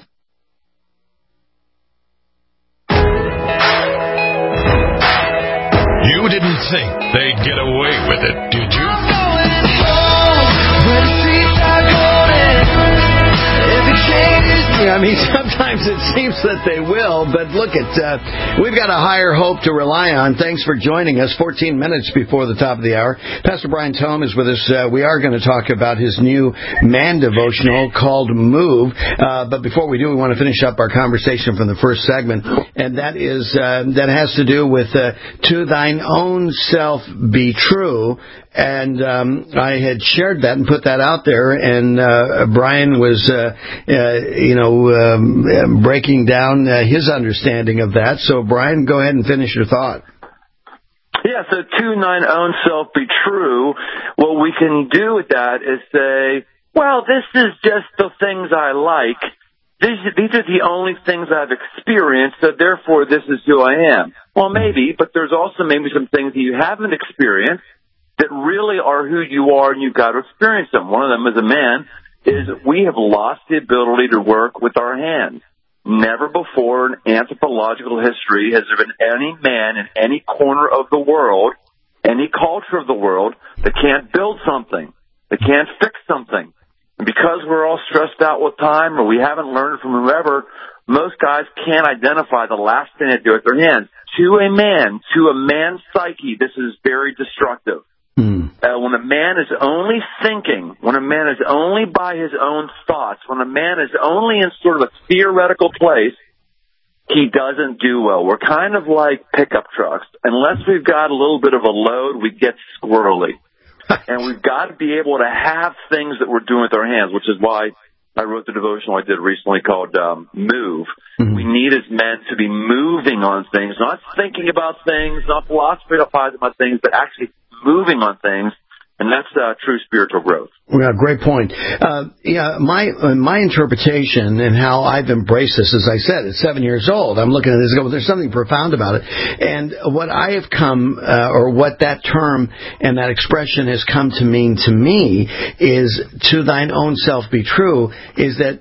You didn't think they'd get away with it, did you? I mean, sometimes it seems that they will, but look at, uh, we've got a higher hope to rely on. Thanks for joining us. fourteen minutes before the top of the hour. Pastor Brian Tome is with us. Uh, we are going to talk about his new man devotional called Move. Uh, but before we do, we want to finish up our conversation from the first segment, and that is, uh, that has to do with, uh, to thine own self be true. And um, I had shared that and put that out there, and uh, Brian was, uh, uh, you know, um, breaking down uh, his understanding of that. So, Brian, go ahead and finish your thought. Yeah, so to thine own self be true. What we can do with that is say, well, this is just the things I like. These, these are the only things I've experienced, so therefore this is who I am. Well, maybe, but there's also maybe some things that you haven't experienced that really are who you are, and you've got to experience them. One of them, as a man, is we have lost the ability to work with our hands. Never before in anthropological history has there been any man in any corner of the world, any culture of the world, that can't build something, that can't fix something. And because we're all stressed out with time, or we haven't learned from whoever, most guys can't identify the last thing they do with their hands. To a man, to a man's psyche, this is very destructive. Mm. Uh, when a man is only thinking, when a man is only by his own thoughts, when a man is only in sort of a theoretical place, he doesn't do well. We're kind of like pickup trucks. Unless we've got a little bit of a load, we get squirrely. And we've got to be able to have things that we're doing with our hands, which is why I wrote the devotional I did recently called um, Move. Mm-hmm. We need as men to be moving on things, not thinking about things, not philosophizing about things, but actually moving on things, and that's uh, true spiritual growth. Yeah, great point. Uh, yeah, my uh, my interpretation and how I've embraced this, as I said, at seven years old, I'm looking at this and go, well, there's something profound about it. And what I have come, uh, or what that term and that expression has come to mean to me is, to thine own self be true, is that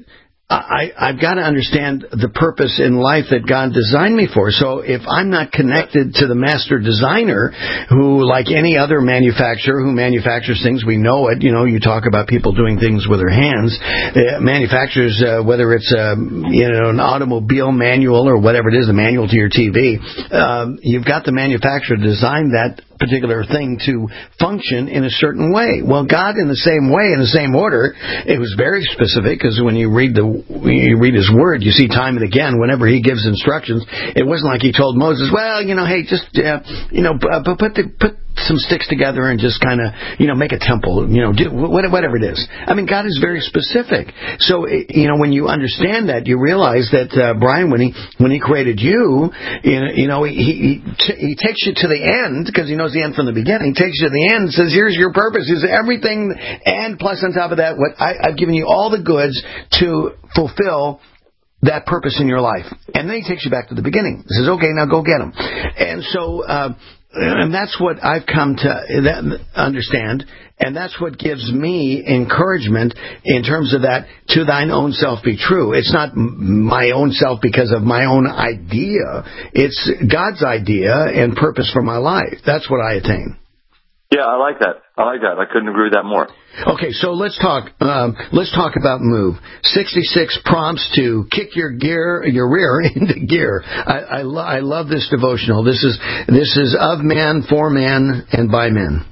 I, I've got to understand the purpose in life that God designed me for. So if I'm not connected to the master designer, who, like any other manufacturer who manufactures things, we know it. You know, you talk about people doing things with their hands. Uh, manufacturers, uh, whether it's a, you know, an automobile manual or whatever it is, the manual to your T V, um, you've got the manufacturer design that particular thing to function in a certain way. Well, God, in the same way, in the same order, it was very specific, because when you read the when you read His Word, you see time and again, whenever He gives instructions, it wasn't like He told Moses, well, you know, hey, just, uh, you know, put, put, the, put some sticks together and just kind of, you know, make a temple, you know, do whatever it is. I mean, God is very specific. So, you know, when you understand that, you realize that, uh, Brian, when he when he created you, you know, he he, t- he takes you to the end, because He knows the end from the beginning. He takes you to the end and says, here's your purpose. Here's everything, and plus on top of that, what I, I've given you all the goods to fulfill that purpose in your life. And then He takes you back to the beginning. He says, okay, now go get them. And so, uh, and that's what I've come to understand, and that's what gives me encouragement in terms of that, to thine own self be true. It's not my own self because of my own idea. It's God's idea and purpose for my life. That's what I attain. Yeah, I like that. I like that. I couldn't agree with that more. Okay, so let's talk. Um, let's talk about move. sixty-six prompts to kick your gear, your rear into gear. I, I, lo- I love this devotional. This is this is of man, for man, and by men.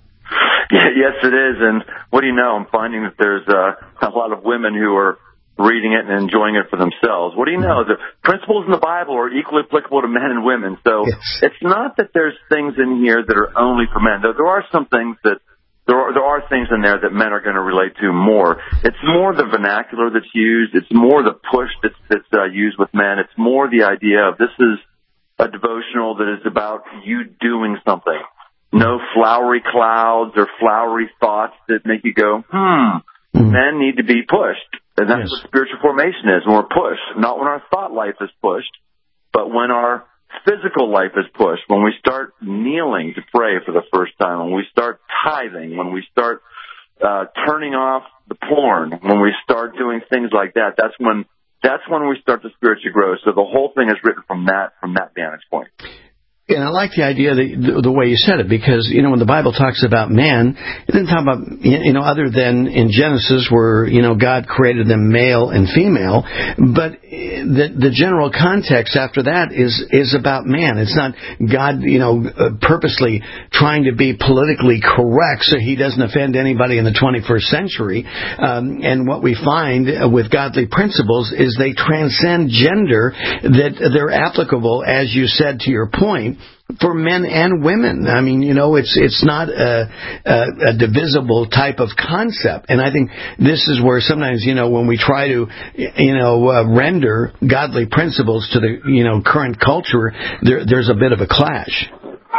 Yeah, yes, it is. And what do you know? I'm finding that there's uh, a lot of women who are reading it and enjoying it for themselves. What do you know? The principles in the Bible are equally applicable to men and women. So yes. It's not that there's things in here that are only for men. There, there are some things that there are, there are things in there that men are going to relate to more. It's more the vernacular that's used. It's more the push that's, that's uh, used with men. It's more the idea of this is a devotional that is about you doing something. No flowery clouds or flowery thoughts that make you go, hmm, mm. men need to be pushed. And that's yes. what spiritual formation is, when we're pushed. Not when our thought life is pushed, but when our physical life is pushed, when we start kneeling to pray for the first time, when we start tithing, when we start uh, turning off the porn, when we start doing things like that, that's when that's when we start to spiritually grow. So the whole thing is written from that from that vantage point. And I like the idea that the, the way you said it, because, you know, when the Bible talks about man, it doesn't talk about, you know, other than in Genesis where, you know, God created them male and female, but the the general context after that is is about man. It's not God, you know, purposely trying to be politically correct so He doesn't offend anybody in the twenty-first century. Um, and what we find with godly principles is they transcend gender, that they're applicable, as you said to your point, for men and women. I mean, you know, it's it's not a, a, a divisible type of concept. And I think this is where sometimes, you know, when we try to, you know, uh, render godly principles to the, you know, current culture, there, there's a bit of a clash.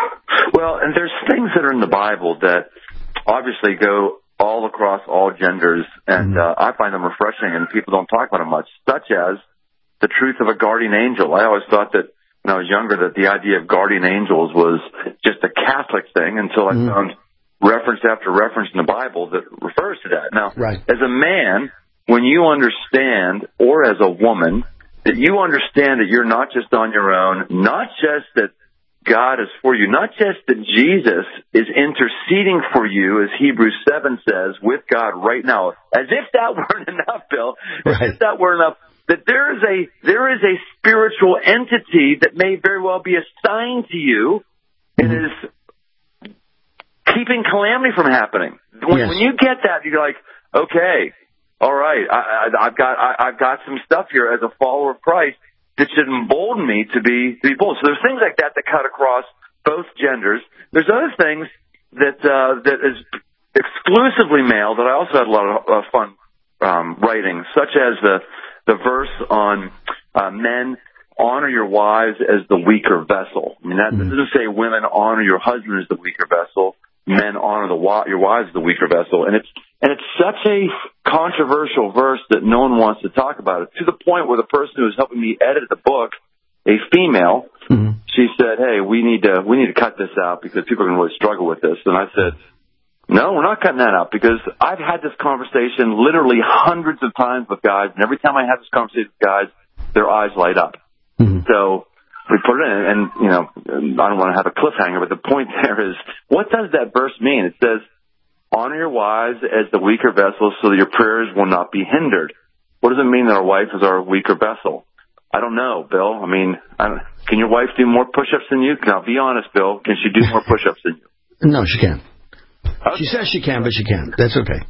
Well, and there's things that are in the Bible that obviously go all across all genders, and mm-hmm. uh, I find them refreshing, and people don't talk about them much, such as the truth of a guardian angel. I always thought that when I was younger that the idea of guardian angels was just a Catholic thing until I mm. found reference after reference in the Bible that refers to that. Now, right. as a man, when you understand, or as a woman, that you understand that you're not just on your own, not just that God is for you, not just that Jesus is interceding for you, as Hebrews seven says, with God right now, as if that weren't enough, Bill, right. as if that weren't enough, that there is a there is a spiritual entity that may very well be assigned to you and mm-hmm. is keeping calamity from happening. When, yes. when you get that, you're like, okay, all right, I, I, I've got I, I've got some stuff here as a follower of Christ that should embolden me to be to be bold. So there's things like that that cut across both genders. There's other things that uh, that is exclusively male that I also had a lot of uh, fun um, writing, such as the the verse on uh, men honor your wives as the weaker vessel. I mean, that mm-hmm. doesn't say women honor your husband as the weaker vessel. Men honor the your wives as the weaker vessel, and it's and it's such a controversial verse that no one wants to talk about it. To the point where the person who was helping me edit the book, a female, mm-hmm. she said, "Hey, we need to we need to cut this out because people are going to really struggle with this." And I said, "No, we're not cutting that out because I've had this conversation literally hundreds of times with guys, and every time I have this conversation with guys, their eyes light up." Mm-hmm. So we put it in, and, you know, I don't want to have a cliffhanger, but the point there is, what does that verse mean? It says, honor your wives as the weaker vessel so that your prayers will not be hindered. What does it mean that our wife is our weaker vessel? I don't know, Bill. I mean, I don't, can your wife do more push-ups than you? Now, be honest, Bill. Can she do more push-ups than you? No, she can't. Okay. She says she can, but she can't. That's okay.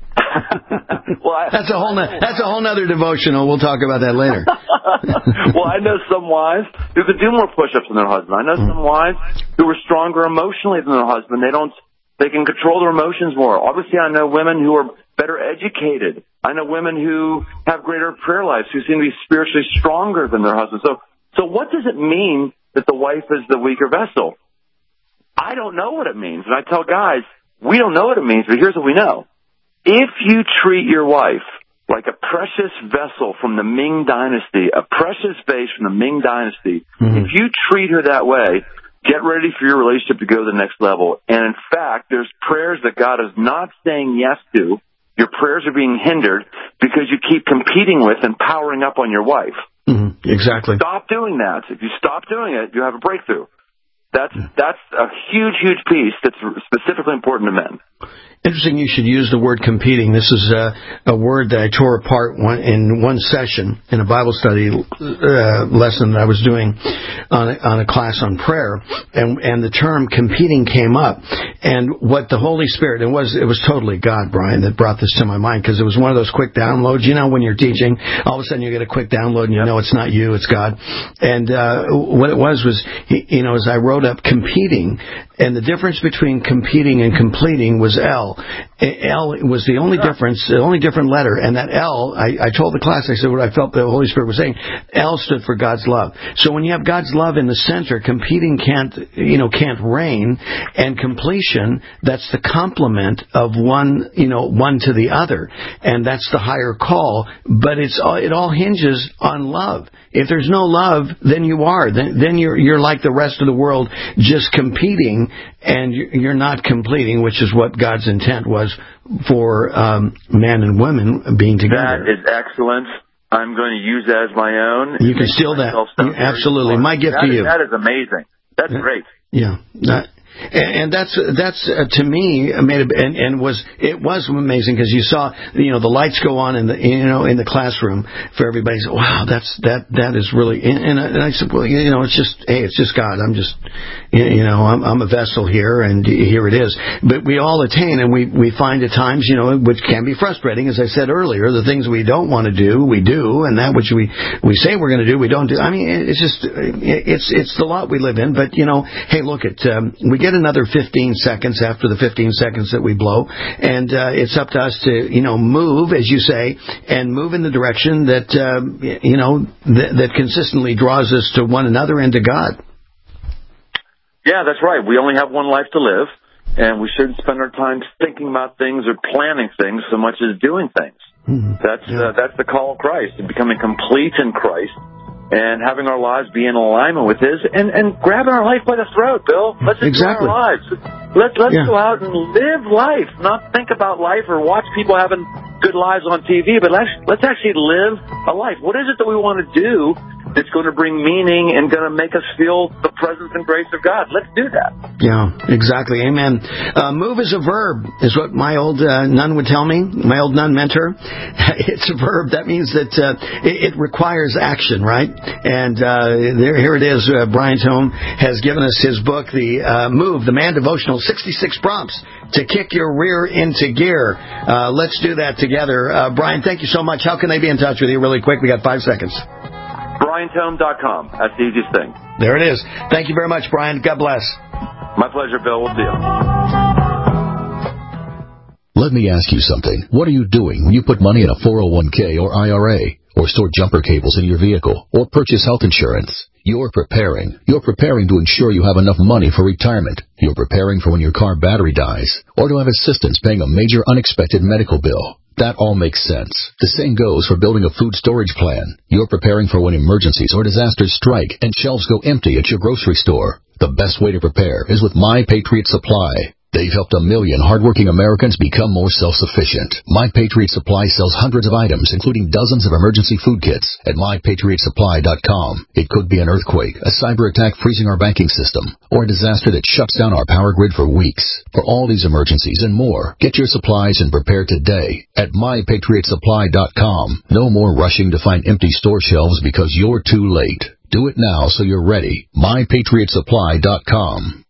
well, I, that's a whole no, that's a whole nother devotional. We'll talk about that later. Well, I know some wives who could do more push-ups than their husband. I know some wives who are stronger emotionally than their husband. They don't. They can control their emotions more. Obviously, I know women who are better educated. I know women who have greater prayer lives, who seem to be spiritually stronger than their husband. So, so what does it mean that the wife is the weaker vessel? I don't know what it means. And I tell guys, we don't know what it means, but here's what we know. If you treat your wife like a precious vessel from the Ming Dynasty, a precious vase from the Ming Dynasty, mm-hmm. if you treat her that way, get ready for your relationship to go to the next level. And in fact, there's prayers that God is not saying yes to. Your prayers are being hindered because you keep competing with and powering up on your wife. Mm-hmm. Exactly. Stop doing that. If you stop doing it, you have a breakthrough. That's that's a huge, huge piece that's specifically important to men. Interesting you should use the word competing. This is a, a word that I tore apart one, in one session in a Bible study uh, lesson that I was doing on a, on a class on prayer, and, and the term competing came up. And what the Holy Spirit, it was it was totally God, Brian, that brought this to my mind, because it was one of those quick downloads. You know, when you're teaching, all of a sudden you get a quick download and you know it's not you, it's God. And uh, what it was was, you know, as I wrote up competing, and the difference between competing and completing was L. L was the only difference, the only different letter, and that L, I, I told the class, I said what I felt the Holy Spirit was saying, L stood for God's love. So when you have God's love in the center, competing can't, you know, can't reign, and completion, that's the complement of one, you know, one to the other, and that's the higher call, but it's it all hinges on love. If there's no love, then you are. Then, then you're you're like the rest of the world, just competing, and you're not completing, which is what God's intent was for um, men and women being together. That is excellent. I'm going to use that as my own. You can steal that. You, absolutely. My gift that to is, you. That is amazing. That's great. Yeah. That, And that's that's uh, to me made a, and and was it was amazing because you saw you know the lights go on in the you know in the classroom for everybody. So, wow, that's that that is really and, and I said, well, you know, it's just hey, it's just God. I'm just you know I'm I'm a vessel here, and here it is. But we all attain, and we we find at times you know which can be frustrating. As I said earlier, the things we don't want to do, we do, and that which we we say we're going to do, we don't do. I mean, it's just it's it's the lot we live in. But you know, hey, look at um, we get another fifteen seconds after the fifteen seconds that we blow, and uh, it's up to us to you know move, as you say, and move in the direction that uh, you know th- that consistently draws us to one another and to God. Yeah, that's right. We only have one life to live, and we shouldn't spend our time thinking about things or planning things so much as doing things. Mm-hmm. That's yeah. uh, that's the call of Christ, and becoming complete in Christ. And having our lives be in alignment with His, and, and grabbing our life by the throat, Bill. Let's enjoy exactly. our lives. Let's let's yeah. go out and live life, not think about life or watch people having good lives on T V. But let's let's actually live a life. What is it that we want to do that's going to bring meaning and going to make us feel the presence and grace of God? Let's do that. Yeah, exactly. Amen. Uh, move is a verb, is what my old uh, nun would tell me, my old nun mentor. It's a verb. That means that uh, it, it requires action, right? And uh, there, here it is. Uh, Brian Tome has given us his book, The uh, Move, The Man Devotional, sixty-six Prompts to Kick Your Rear into Gear. Uh, let's do that together. Uh, Brian, thank you so much. How can they be in touch with you really quick? We got five seconds. Brian Tome dot com. That's the easiest thing. There it is. Thank you very much, Brian. God bless. My pleasure, Bill. We'll see you. Let me ask you something. What are you doing when you put money in a four oh one k or I R A, or store jumper cables in your vehicle, or purchase health insurance? You're preparing. You're preparing to ensure you have enough money for retirement. You're preparing for when your car battery dies, or to have assistance paying a major unexpected medical bill. That all makes sense. The same goes for building a food storage plan. You're preparing for when emergencies or disasters strike and shelves go empty at your grocery store. The best way to prepare is with My Patriot Supply. They've helped a million hardworking Americans become more self-sufficient. My Patriot Supply sells hundreds of items, including dozens of emergency food kits at my patriot supply dot com. It could be an earthquake, a cyber attack freezing our banking system, or a disaster that shuts down our power grid for weeks. For all these emergencies and more, get your supplies and prepare today at my patriot supply dot com. No more rushing to find empty store shelves because you're too late. Do it now so you're ready. my patriot supply dot com.